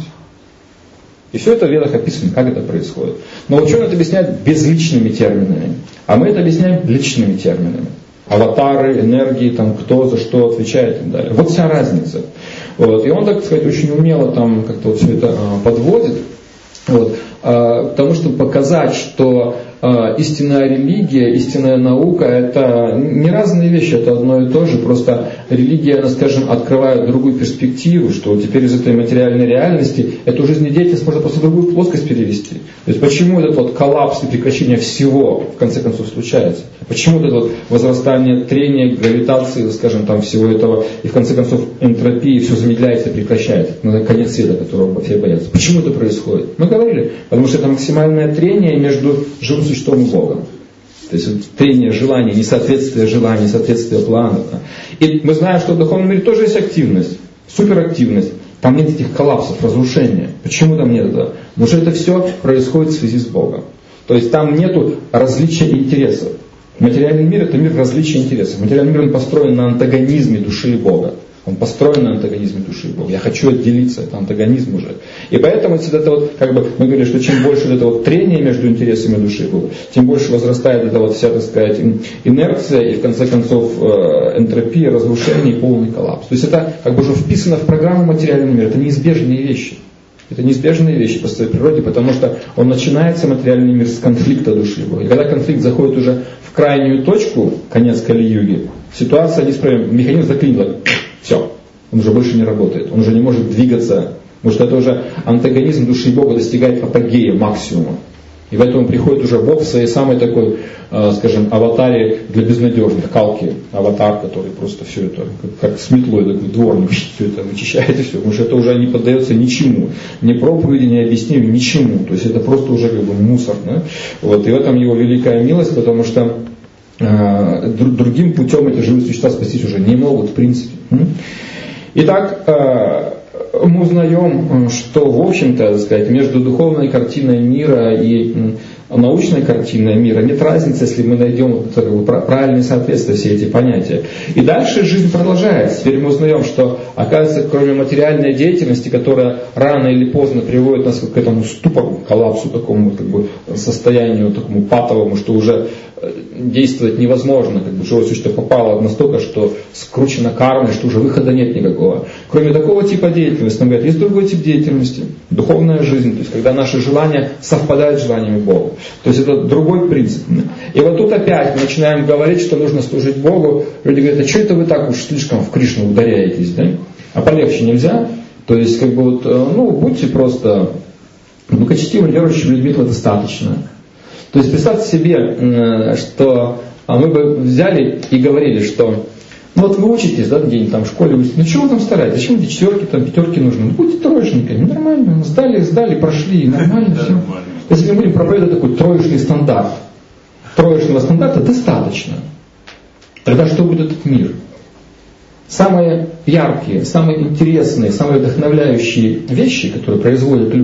И все это в ведах описано, как это происходит. Но ученые это объясняют безличными терминами, а мы это объясняем личными терминами. Аватары, энергии, там, кто за что отвечает и так далее. Вот вся разница. Вот. И он, так сказать, очень умело там как-то вот все это а, подводит. Вот. А, потому что показать, что а, истинная религия, истинная наука это не разные вещи, это одно и то же. Просто религия, она, скажем, открывает другую перспективу, что теперь из этой материальной реальности эту жизнедеятельность можно просто в другую плоскость перевести. То есть почему этот вот коллапс и прекращение всего в конце концов случается? Почему это вот возрастание трения, гравитации, скажем, там всего этого, и в конце концов энтропии, все замедляется и прекращается, на конец света, которого все боятся. Почему это происходит? Мы говорили, потому что это максимальное трение между живым существом и Богом. То есть вот, трение желаний, несоответствие желаний, несоответствие планов. Да. И мы знаем, что в духовном мире тоже есть активность, суперактивность. Там нет этих коллапсов, разрушения. Почему там нет этого? Потому что это все происходит в связи с Богом. То есть там нету различия интересов. Материальный мир это мир различия интересов. Материальный мир он построен на антагонизме души и Бога. Он построен на антагонизме души и Бога. Я хочу отделиться, это антагонизм уже. И поэтому вот это вот, как бы, мы говорили, что чем больше вот это вот трение между интересами души и Бога, тем больше возрастает эта вот вся, так сказать, инерция и в конце концов энтропия, разрушение и полный коллапс. То есть это как бы уже вписано в программу материального мира. Это неизбежные вещи. Это неизбежные вещи по своей природе, потому что он начинается, материальный мир, с конфликта души и Бога. И когда конфликт заходит уже в крайнюю точку, конец Кали-юги, ситуация неисправима, механизм заклинило. Все, он уже больше не работает, он уже не может двигаться, потому что это уже антагонизм души и Бога достигает апогея, максимума. И поэтому приходит уже Бог в своей самой такой, э, скажем, аватаре для безнадежных, калки, аватар, который просто все это, как, как с метлой такой дворник, все это вычищает и все, потому что это уже не поддается ничему, ни проповеди, ни объяснению, ничему, то есть это просто уже как бы мусор. Да? Вот, и в этом его великая милость, потому что э, другим путем эти живые существа спастись уже не могут в принципе. Итак, э, мы узнаем, что, в общем-то, так сказать, между духовной картиной мира и научной картиной мира нет разницы, если мы найдем правильное соответствие все эти понятия. И дальше жизнь продолжается. Теперь мы узнаем, что, оказывается, кроме материальной деятельности, которая рано или поздно приводит нас к этому ступору, коллапсу, такому как бы, состоянию, такому патовому, что уже действовать невозможно, как бы живое существо попало настолько, что скручено кармой, что уже выхода нет никакого. Кроме такого типа деятельности, нам говорят, есть другой тип деятельности, духовная жизнь, то есть когда наши желания совпадают с желаниями Бога. То есть это другой принцип. И вот тут опять мы начинаем говорить, что нужно служить Богу. Люди говорят, а что это вы так уж слишком в Кришну ударяетесь, да? А полегче нельзя? То есть, как бы вот, ну, будьте просто благочестивыми, верующими людьми, этого достаточно. То есть представьте себе, что мы бы взяли и говорили, что ну вот вы учитесь, да, где-нибудь там в школе, учитесь, ну чего вы там стараетесь, зачем эти четверки, там, пятерки нужны? Ну будьте троечниками, нормально, сдали, сдали, прошли, нормально все. Если мы будем проповедовать такой троечный стандарт, троечного стандарта достаточно, тогда что будет этот мир? Самые яркие, самые интересные, самые вдохновляющие вещи, которые производят люди,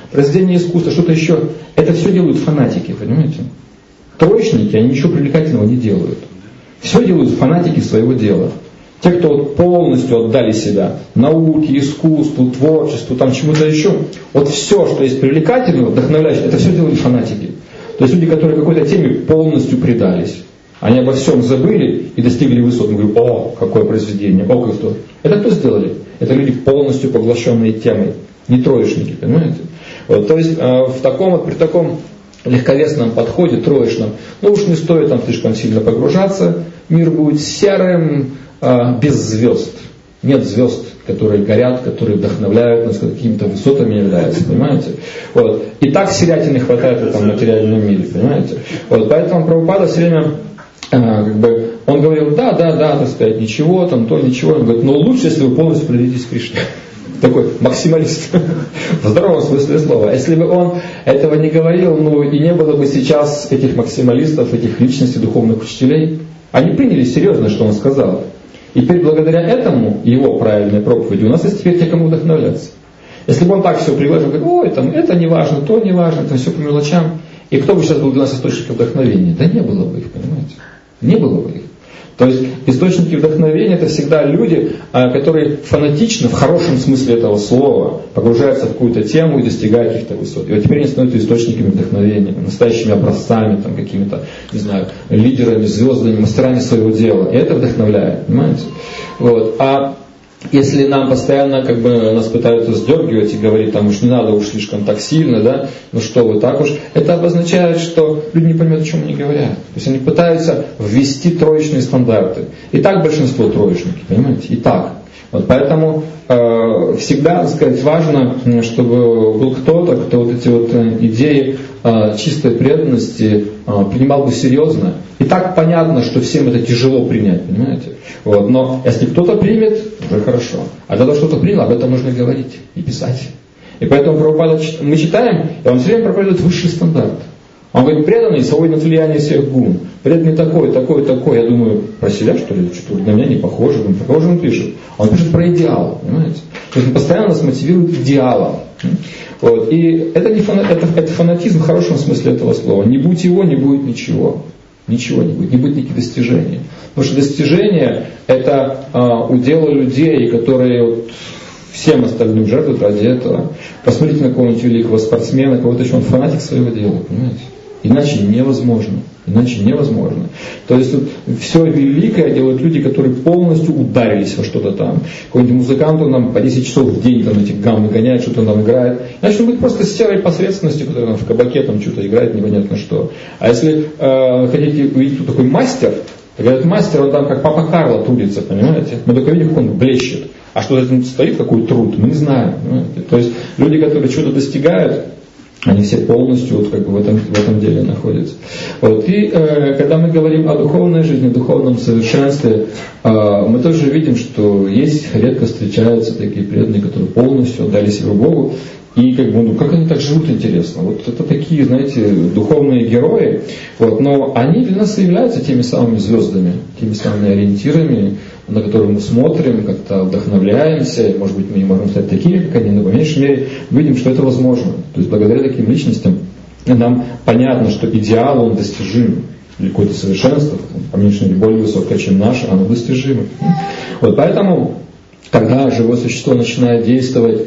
произведение искусства, что-то еще. Это все делают фанатики, понимаете? Троечники, они ничего привлекательного не делают. Все делают фанатики своего дела. Те, кто вот полностью отдали себя науке, искусству, творчеству, там чему-то еще, вот все, что есть привлекательного, вдохновляющего, это все делают фанатики. То есть люди, которые какой-то теме полностью предались. Они обо всем забыли и достигли высот. Мы говорим, о, какое произведение, о, как что. Это кто сделали? Это люди, полностью поглощенные темой, не троечники, понимаете? Вот, то есть э, в таком вот, при таком легковесном подходе, троечном, ну уж не стоит там слишком сильно погружаться, мир будет серым, э, без звезд. Нет звезд, которые горят, которые вдохновляют нас, какими-то высотами являются, понимаете? Вот. И так серятины хватает в этом материальном мире, понимаете? Вот. Поэтому Прабхупада все время, э, как бы, он говорил, да, да, да, так сказать, ничего, там, то, ничего. Он говорит, но лучше, если вы полностью предадитесь Кришне. Такой максималист, в здоровом смысле слова. Если бы он этого не говорил, ну и не было бы сейчас этих максималистов, этих личностей, духовных учителей, они приняли серьезно, что он сказал. И теперь благодаря этому, его правильной проповеди, у нас есть теперь те, кому вдохновляться. Если бы он так все пригласил, говорит, ой, там, это не важно, то не важно, это все по мелочам. И кто бы сейчас был для нас источником вдохновения? Да не было бы их, понимаете? Не было бы их. То есть источники вдохновения это всегда люди, которые фанатично, в хорошем смысле этого слова, погружаются в какую-то тему и достигают каких-то высот. И вот теперь они становятся источниками вдохновения, настоящими образцами, там, какими-то, не знаю, лидерами, звездами, мастерами своего дела. И это вдохновляет, понимаете? Вот. А если нам постоянно как бы нас пытаются сдергивать и говорить, там уж не надо уж слишком так сильно, да, ну что вы так уж, это обозначает, что люди не понимают, о чем они говорят. То есть они пытаются ввести троечные стандарты. И так большинство троечники, понимаете, и так. Вот поэтому э, всегда, так сказать, важно, чтобы был кто-то, кто вот эти вот идеи э, чистой преданности э, принимал бы серьезно. И так понятно, что всем это тяжело принять, понимаете? Вот. Но если кто-то примет, уже хорошо. А когда кто-то принял, об этом нужно говорить и писать. И поэтому Прабхупада, мы читаем, и он все время проповедует высший стандарт. Он говорит, преданный, свободен от влияния всех гун. Преданный такой, такой, такой. Я думаю, про себя, что ли? Что на меня не похоже. Думаю, про кого же он пишет? Он пишет про идеал, понимаете? То есть он постоянно нас мотивирует идеалом. Вот. И это, не фана, это, это фанатизм в хорошем смысле этого слова. Не будь его, не будет ничего. Ничего не будет, не будет никаких достижений. Потому что достижения это а, удел людей, которые вот, всем остальным жертвуют ради этого. Посмотрите на какого-нибудь великого спортсмена, кого-то еще он фанатик своего дела, понимаете? Иначе невозможно. Иначе невозможно. То есть вот, все великое делают люди, которые полностью ударились во что-то там. Какой-нибудь музыкант, он нам по десять часов в день там эти гаммы гоняет, что-то там играет. Иначе он будет просто серой посредственностью, которая там в кабаке там что-то играет, непонятно что. А если э, хотите увидеть, кто такой мастер, то говорят, мастер, он там как папа Карло трудится, понимаете? Мы только видим, как он блещет. А что за этим стоит, какой труд, мы не знаем. Понимаете? То есть люди, которые что-то достигают, они все полностью вот как бы в этом, в этом деле находятся. Вот. И э, когда мы говорим о духовной жизни, духовном совершенстве, э, мы тоже видим, что есть, редко встречаются такие преданные, которые полностью отдали себя Богу. И как бы, ну, как они так живут, интересно. Вот это такие, знаете, духовные герои, вот, но они для нас и являются теми самыми звездами, теми самыми ориентирами, на которые мы смотрим, как-то вдохновляемся, может быть, мы не можем стать такими, как они, но по меньшей мере видим, что это возможно. То есть благодаря таким личностям нам понятно, что идеал, он достижим. Или какое-то совершенство, по меньшей мере, более высокое, чем наше, оно достижимо. Вот поэтому, когда живое существо начинает действовать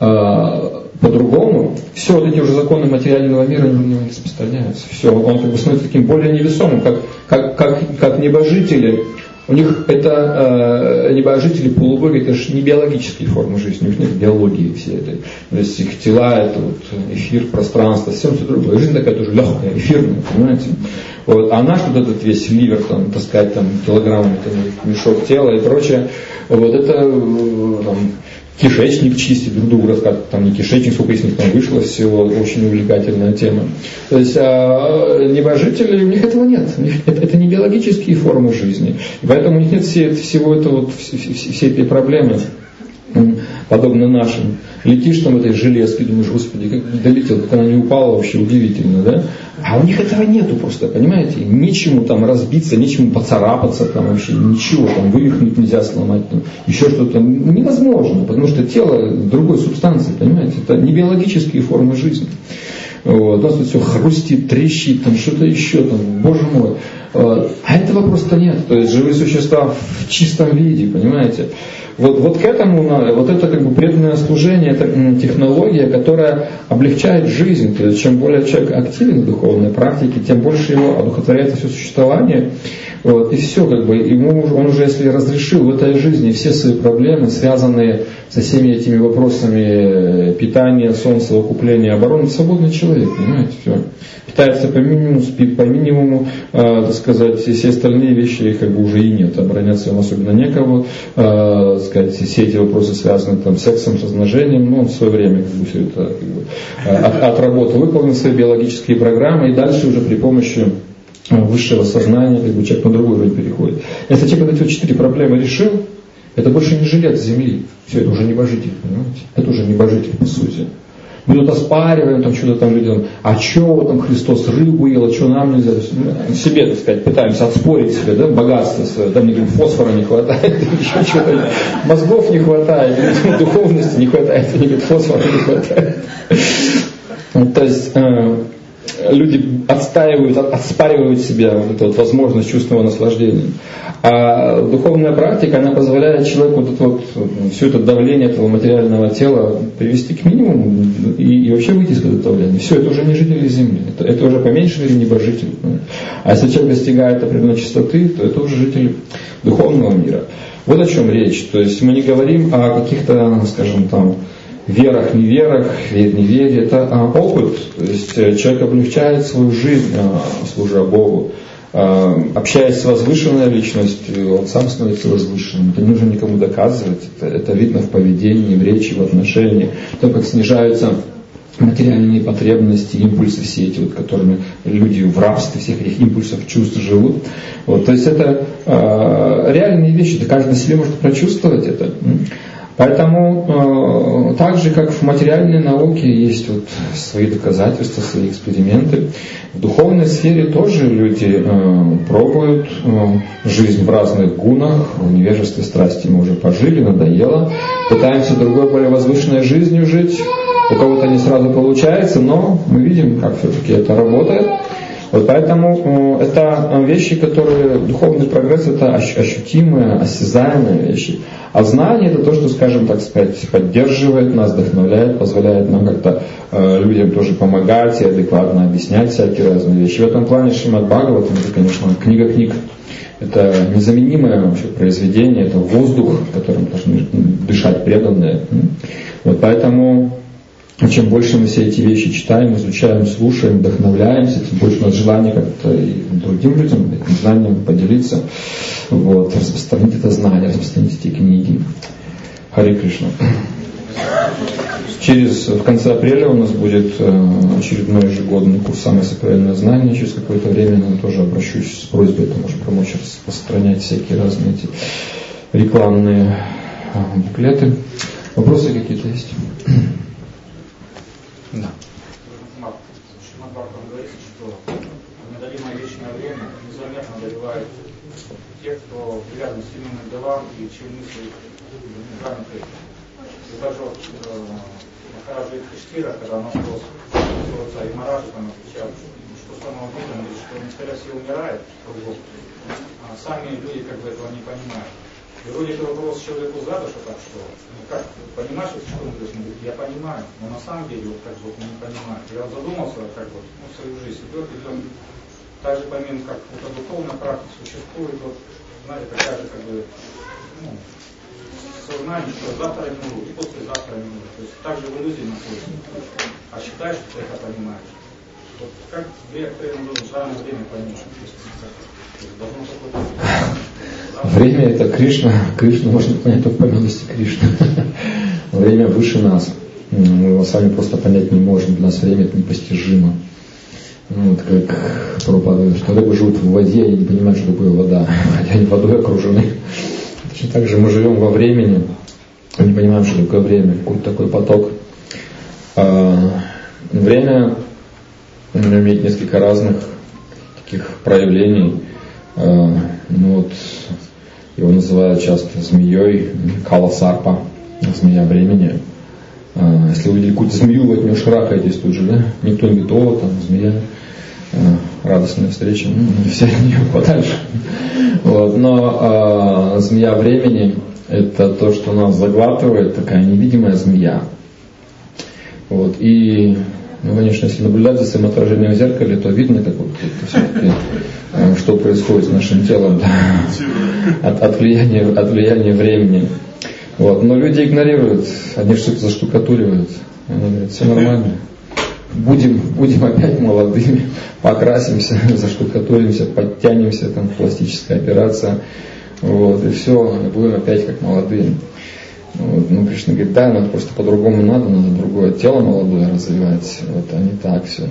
по-другому, все вот эти уже законы материального мира на него не распространяются. Все, он как бы становится таким более невесомым, как, как, как, как небожители. У них это э, небожители, полубоги, это же не биологические формы жизни, у них нет биологии всей этой. То есть их тела, это вот эфир, пространство, все другое. Жизнь такая тоже легкая, эфирная, понимаете? Вот. А наш вот этот весь ливер, там, таскать там, килограммами, там, мешок тела и прочее, вот это там, кишечник чистить, друг другу рассказывать, там не кишечник, сколько из них там вышло, всего очень увлекательная тема. То есть а небожители, у них этого нет, у них это, это не биологические формы жизни, и поэтому у них нет все, всего этого, вот, все, все эти проблемы подобно нашим. Летишь там в этой железке, думаешь, Господи, как долетел, как она не упала, вообще удивительно, да? А у них этого нету просто, понимаете? Нечему там разбиться, нечему поцарапаться, там вообще ничего, там вывихнуть нельзя, сломать, там, еще что-то. Невозможно, потому что тело другой субстанции, понимаете? Это не биологические формы жизни. Вот. У нас тут все хрустит, трещит, там что-то еще, там, боже мой. А этого просто нет. То есть живые существа в чистом виде, понимаете? Вот, вот к этому надо, вот это как бы преданное служение, это технология, которая облегчает жизнь. То есть чем более человек активен в духовной практике, тем больше его одухотворяется все существование. Вот, и все, как бы, ему, он уже, если разрешил в этой жизни все свои проблемы, связанные со всеми этими вопросами питания, сон, совокупления, обороны, свободный человек, понимаете, все. Питается по минимуму, спит по минимуму, э, так сказать, все остальные вещи как бы уже и нет, обороняться им особенно некого, э, сказать, все эти вопросы связаны там, с сексом, с размножением, ну, он в свое время как бы, все это как бы, э, от, отработал, выполнил свои биологические программы, и дальше уже при помощи высшего сознания, как бы человек на другой уровень переходит. Если человек вот эти вот четыре проблемы решил, это больше не жилец земли. Все, это уже небожитель, понимаете? Это уже небожитель, по сути. Мы тут оспариваем, там что-то там люди, там, а что там Христос рыбу ел, а что нам нельзя? Мы себе, так сказать, пытаемся отспорить себе, да, богатство свое, да, мне говорим, фосфора не хватает, еще что-то, мозгов не хватает, духовности не хватает, они говорят, фосфора не хватает. То есть люди отстаивают, отспаривают себя вот эту вот возможность чувственного наслаждения. А духовная практика, она позволяет человеку вот это вот, все это давление этого материального тела привести к минимуму и, и вообще выйти из этого давления. Все, это уже не жители Земли, это, это уже по меньшей мере небожители. А если человек достигает определенной чистоты, то это уже жители духовного мира. Вот о чем речь. То есть мы не говорим о каких-то, скажем там, верах, неверах, вере, невере, это а, опыт. То есть человек облегчает свою жизнь, а, служа Богу. А, общаясь с возвышенной личностью, он сам становится возвышенным. Это не нужно никому доказывать. Это, это видно в поведении, в речи, в отношении. То, как снижаются материальные потребности, импульсы все эти, вот, которыми люди в рабстве всех этих импульсов чувств живут. Вот, то есть это а, реальные вещи. Это каждый себе может прочувствовать это. Поэтому э, так же, как в материальной науке есть вот свои доказательства, свои эксперименты, в духовной сфере тоже люди э, пробуют э, жизнь в разных гунах, в невежестве, страсти мы уже пожили, надоело, пытаемся другой, более возвышенной жизнью жить, у кого-то не сразу получается, но мы видим, как все-таки это работает. Вот поэтому э, это вещи, которые, духовный прогресс, это ощутимые, осязаемые вещи. А знание это то, что, скажем так сказать, поддерживает нас, вдохновляет, позволяет нам как-то э, людям тоже помогать и адекватно объяснять всякие разные вещи. В этом плане Шримад Бхагаватам, это, конечно, книга книг. Это незаменимое вообще произведение, это воздух, которым должны дышать преданные. Вот поэтому чем больше мы все эти вещи читаем, изучаем, слушаем, вдохновляемся, тем больше у нас желание как-то и другим людям этим знанием поделиться, вот, распространить это знание, распространить эти книги. Харе Кришна. Через, в конце апреля у нас будет очередной ежегодный курс «Самое сокровенное знание». Через какое-то время я тоже обращусь с просьбой, это может помочь распространять всякие разные эти рекламные буклеты. Вопросы какие-то есть? Да. Шримад Бхагаватам говорится, что неодолимое вечное время незаметно одолевает тех, кто привязан к сильным делам и чьи мысли заняты. И даже вот Махараджа Юдхиштхира, когда он вопрос отца и Мараджа, там отвечал, что самое удивительное, что несмотря все умирает кругом, а сами люди как бы этого не понимают. И вроде бы вопрос человеку задан, что так что, ну как, понимаешь, что он говорит, он говорит, я понимаю, но на самом деле вот как бы он не понимает. Я вот задумался, как бы, ну, в свою жизнь идет, идет, так же помимо как вот духовная практика существует, вот, знаете, такая же как бы, ну, сознание, что завтра я умру, и послезавтра я умру. То есть так же в иллюзии находится. А считаешь, что ты это понимаешь. Вот как я должен в данное время понимать? Время это Кришна. Кришна можно понять только по милости Кришны. Время выше нас. Мы его сами просто понять не можем. Для нас время это непостижимо. Ну, вот как Прабхупада говорит, что рыбы живут в воде, они не понимают, что такое вода. Хотя они водой окружены. Точно так же мы живем во времени. Мы не понимаем, что такое время, какой-то такой поток. Время имеет несколько разных таких проявлений. Ну вот, его называют часто змеей, кала-сарпа, змея времени. Если вы видели какую-то змею, вы от нее шарахаетесь тут же, да? Никто не говорит: о, там змея, радостная встреча, ну, все от нее подальше. Вот. Но а, змея времени — это то, что нас заглатывает, такая невидимая змея. Вот. И, ну, конечно, если наблюдать за своим отражением в зеркале, то видно, как вот это все-таки, что происходит с нашим телом, да, от, от, влияния, от влияния времени. Вот. Но люди игнорируют, они что-то заштукатуривают. Они говорят: все нормально. Будем, будем опять молодыми, покрасимся, заштукатуримся, подтянемся, там пластическая операция, вот, и все, будем опять как молодые. Вот, ну, Кришна говорит: да, но просто по-другому надо, надо другое тело молодое развивать, вот, а не так все.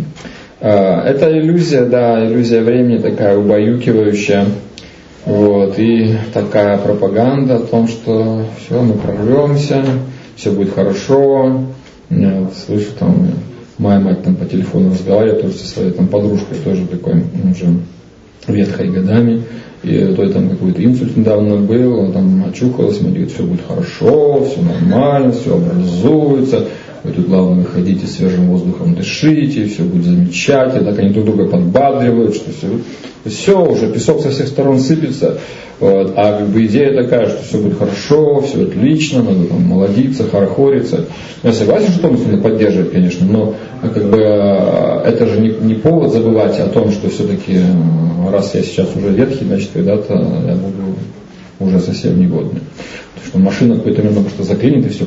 Это иллюзия, да, иллюзия времени такая убаюкивающая, вот, и такая пропаганда о том, что все, мы прорвемся, все будет хорошо. Я вот слышу там, моя мать там по телефону разговаривает тоже со своей там подружкой, тоже такой уже ветхой годами, и той там какой-то инсульт недавно был, она там очухалась, мать говорит: все будет хорошо, все нормально, все образуется, вы тут главное выходите, свежим воздухом дышите, все будет замечательно, так они друг друга подбадривают, что все, все уже песок со всех сторон сыпется, вот, а как бы идея такая, что все будет хорошо, все отлично, надо там молодиться, хорохориться. Я согласен, что Томас поддерживает, конечно, но как бы это же не, не повод забывать о том, что все-таки раз я сейчас уже ветхий, значит когда-то я буду уже совсем негодный. Потому что машина в какой-то момент просто заклинит и все,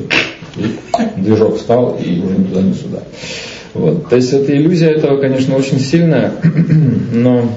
и движок встал и уже ни туда, ни сюда. Вот. То есть эта иллюзия этого, конечно, очень сильная, но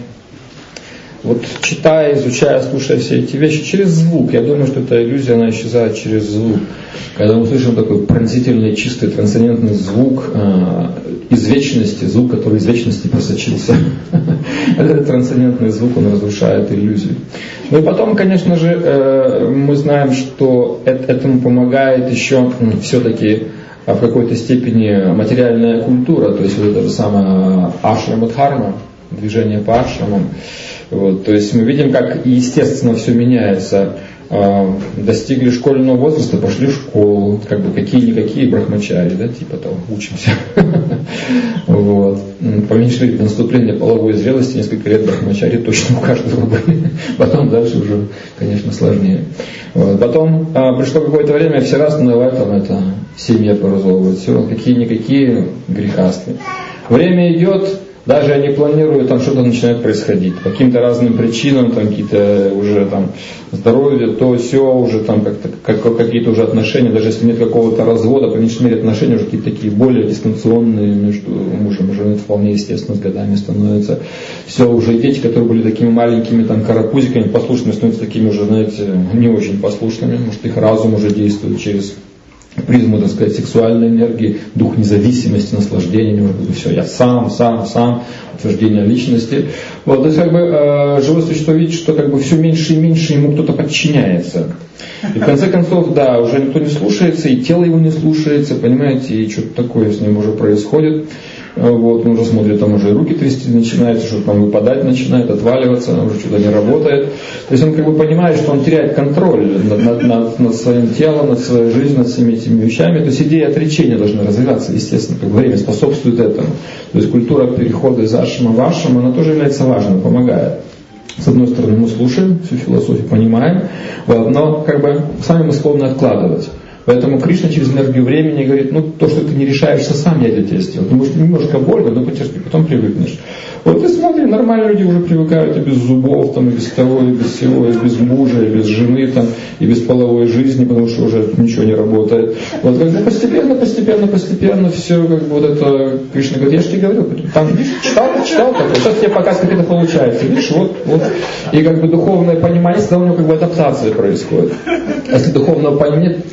вот читая, изучая, слушая все эти вещи через звук, я думаю, что эта иллюзия, она исчезает через звук. Когда мы слышим такой пронзительный, чистый, трансцендентный звук э, из вечности, звук, который из вечности просочился, этот трансцендентный звук, он разрушает иллюзию. Ну и потом, конечно же, э, мы знаем, что это, этому помогает еще все-таки в какой-то степени материальная культура, то есть вот это же самое ашрама-дхарма, движение по ашрамам. Вот, то есть мы видим, как естественно все меняется. Достигли школьного возраста, пошли в школу, как бы какие-никакие брахмачари, да, типа того, учимся. Вот. Поменьше наступления половой зрелости, несколько лет брахмачари точно у каждого были. Потом дальше уже, конечно, сложнее. Вот. Потом а, пришло какое-то время, все раз, ну давай там это, семьи образовывают, все, какие-никакие грехасты. Время идет. Даже они планируют, там что-то начинает происходить. По каким-то разным причинам, там какие-то уже там здоровье, то все уже там как-то, как, какие-то уже отношения, даже если нет какого-то развода, по меньшей мере отношения уже какие-то такие более дистанционные между мужем и женой, это вполне естественно с годами становятся. Все, уже дети, которые были такими маленькими там карапузиками, послушными, становятся такими уже, знаете, не очень послушными. Может, их разум уже действует через призму, так сказать, сексуальной энергии, дух независимости, наслаждения, не может быть, все, я сам, сам, сам, утверждение личности. Вот, то есть, как бы, э, живое существо видит, что как бы все меньше и меньше ему кто-то подчиняется. И в конце концов, да, уже никто не слушается, и тело его не слушается, понимаете, и что-то такое с ним уже происходит. Вот, он уже смотрит, там уже руки трясти начинает, что-то там выпадать начинает, отваливаться, уже что-то не работает. То есть он как бы понимает, что он теряет контроль над, над, над, над своим телом, над своей жизнью, над всеми этими вещами. То есть идея отречения должна развиваться, естественно, как время способствует этому. То есть культура перехода из ашрама в ашрам, она тоже является важной, помогает. С одной стороны, мы слушаем всю философию, понимаем, вот, но как бы сами мы склонны откладывать. Поэтому Кришна через энергию времени говорит: ну то, что ты не решаешься сам, я для тебя сделаю. Ну, может, немножко больно, но потерпи, потом привыкнешь. Вот и смотри, нормальные люди уже привыкают и без зубов, там, и без того, и без всего, и без мужа, и без жены, там, и без половой жизни, потому что уже ничего не работает. Вот как бы постепенно, постепенно, постепенно все, как бы вот это, Кришна говорит: я же тебе говорил, там, видишь, читал, читал такое, сейчас тебе показывает, как это получается, видишь, вот, вот. И как бы духовное понимание, всегда у него как бы адаптация происходит. А если духовного понимания, понимания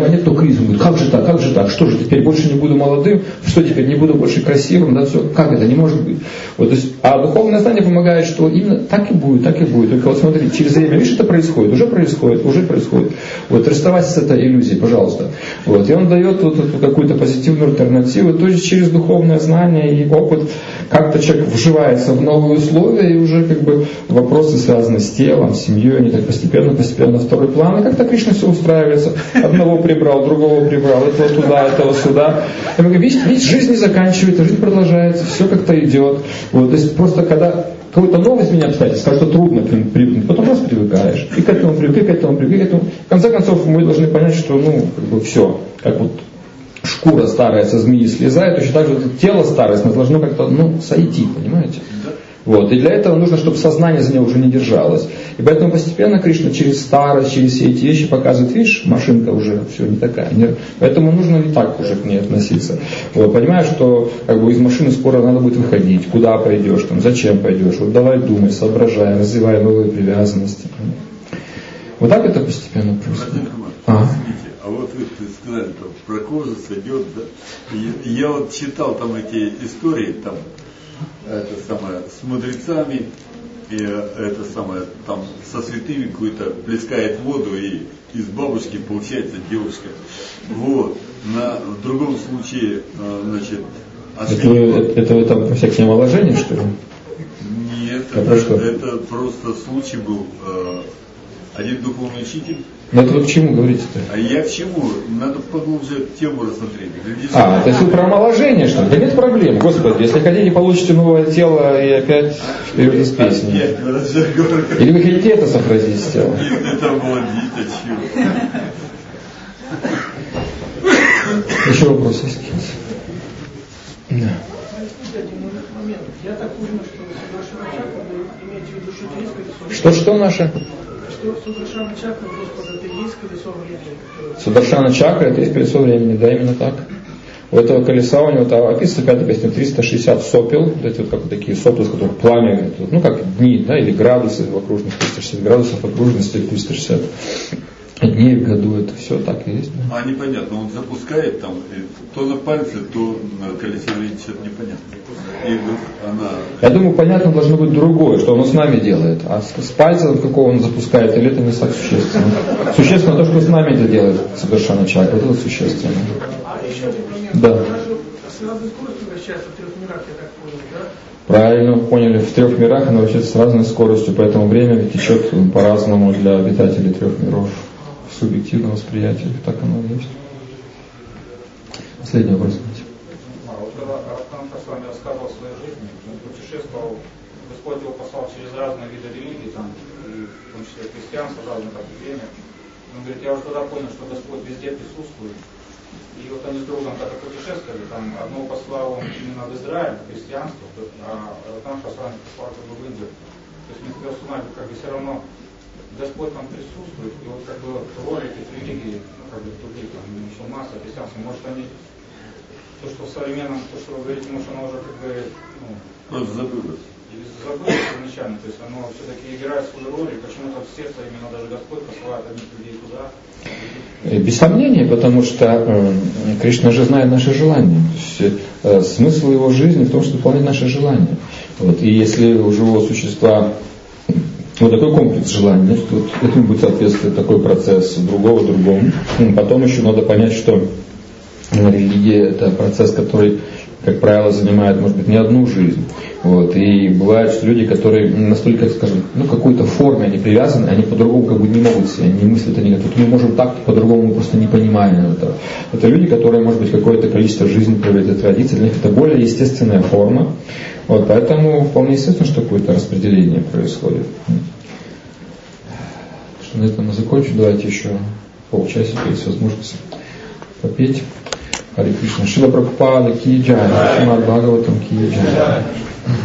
понимаете, кто кризис, он говорит, как же так, как же так, что же, теперь больше не буду молодым, что теперь не буду больше красивым, да, все, как это, не может быть. Вот, то есть, а духовное знание помогает, что именно так и будет, так и будет. Только вот смотри, через время, видишь, это происходит, уже происходит, уже происходит. Вот, расставайся с этой иллюзией, пожалуйста. Вот, и он дает вот эту какую-то позитивную альтернативу, то есть через духовное знание и опыт как-то человек вживается в новые условия, и уже как бы вопросы, связанные с телом, с семьей, они так постепенно, постепенно на второй план, и как-то Кришна все устраивается. Одного прибрал, другого прибрал, этого туда, этого сюда. И мы говорим, видишь, видишь, жизнь не заканчивается, жизнь продолжается, все как-то идет. Вот, то есть просто когда какое-то новое изменение обстоятельств, кажется трудно к нему привыкнуть, потом раз привыкаешь, и к этому привык, и к этому привык, и к этому. В конце концов, мы должны понять, что ну, как бы все, как вот шкура старая со змеи слезает, точно так же это тело старое, оно должно как-то ну, сойти, понимаете? Вот. И для этого нужно, чтобы сознание за него уже не держалось. И поэтому постепенно Кришна через старость, через все эти вещи показывает, видишь, машинка уже все не такая. Не... Поэтому нужно не так уже к ней относиться. Вот. Понимаешь, что как бы, из машины скоро надо будет выходить, куда пойдешь, там, зачем пойдешь. Вот давай думай, соображай, развивай новые привязанности. Вот так это постепенно происходит. А. А вот вы сказали, там, про кожу сойдет, да? И я вот читал там эти истории, там, это самое, с мудрецами, и это самое, там, со святыми какую-то плескает воду, и из бабушки получается девушка. Вот. На, в другом случае, значит, это, это, это вы там про всякие омоложения, что ли? Нет, а это, про это просто случай был. Один духовный учитель. Но это вы к чему говорите-то? А я к чему? Надо поглубже тему рассмотреть. Глядишь, а, то есть вы про омоложение, что ли? Да нет проблем, Господи. Если хотите, получите новое тело и опять вперед из песни. Или вы хотите это сохранить с телом? Это молодить, а чего? Еще вопросы есть? Да. Я так понял, что Сударшана чакра, имеете в виду, что это есть колесо? Что, что наше? Что Сударшана чакра, Господа, это есть колесо времени? Сударшана чакра, это есть колесо времени, да, именно так. У этого колеса у него там описано пятая песня триста шестьдесят сопел, вот эти вот как такие сопла, из которых пламя, ну как дни, да, или градусы в окружности, триста шестьдесят градусов окружности, триста шестьдесят дней в году, это все так и есть. Да? А непонятно, он запускает там, то на пальце, то на колесе времени, что-то непонятно. И она... Я думаю, понятно должно быть другое, что он с нами делает. А с, с пальцем какого он запускает, или это не так существенно? Существенно то, что с нами это делает совершенно человек. Вот это существенно. А еще один момент. Да. С разной скоростью вращается в трех мирах, я так понял, да? Правильно, поняли. В трех мирах она вращается с разной скоростью, поэтому время течет по-разному для обитателей трех миров. Субъективное восприятие, так оно и есть. Последний вопрос. А вот когда Ратхан с вами рассказывал о своей жизни, он путешествовал, Господь его послал через разные виды религий, там, и в том числе христианство, разных определениях. Он говорит, я уже тогда понял, что Господь везде присутствует. И вот они с другом так и путешествовали, там одного послал он именно в Израиль, в христианство, а Ратхан с вами послал как бы в Индию. То есть мы хотели узнать, как бы все равно Господь там присутствует, и вот как бы роль этих религий, ну, как бы других, там, мусульманство, христианство, может они, то, что в современном, то, что вы говорите, может оно уже как бы, ну, просто забылось. Или забылось изначально, то есть оно все-таки играет свою роль, и почему-то в сердце именно даже Господь посылает одних людей туда. Без сомнения, потому что э, Кришна же знает наши желания. То есть, э, смысл его жизни в том, что выполнять наши желания. Вот, и если у живого существа вот такой комплекс желаний, значит, вот этому будет соответствовать такой процесс, другого другому. Потом еще надо понять, что религия это процесс, который, как правило, занимает, может быть, не одну жизнь. Вот. И бывают что люди, которые настолько, скажем, ну, какой-то форме они привязаны, они по-другому как бы не могут себя, не мыслят, они говорят, мы можем так, по-другому мы просто не понимаем этого. Это люди, которые, может быть, какое-то количество жизни провели этой традиции, для них это более естественная форма. Вот, поэтому вполне естественно, что какое-то распределение происходит. Что на этом мы закончим. Давайте еще полчасика, есть возможность попеть. Харе Кришна. Шрила Прабхупада ки джай, Шримад Бхагаватам ки джай.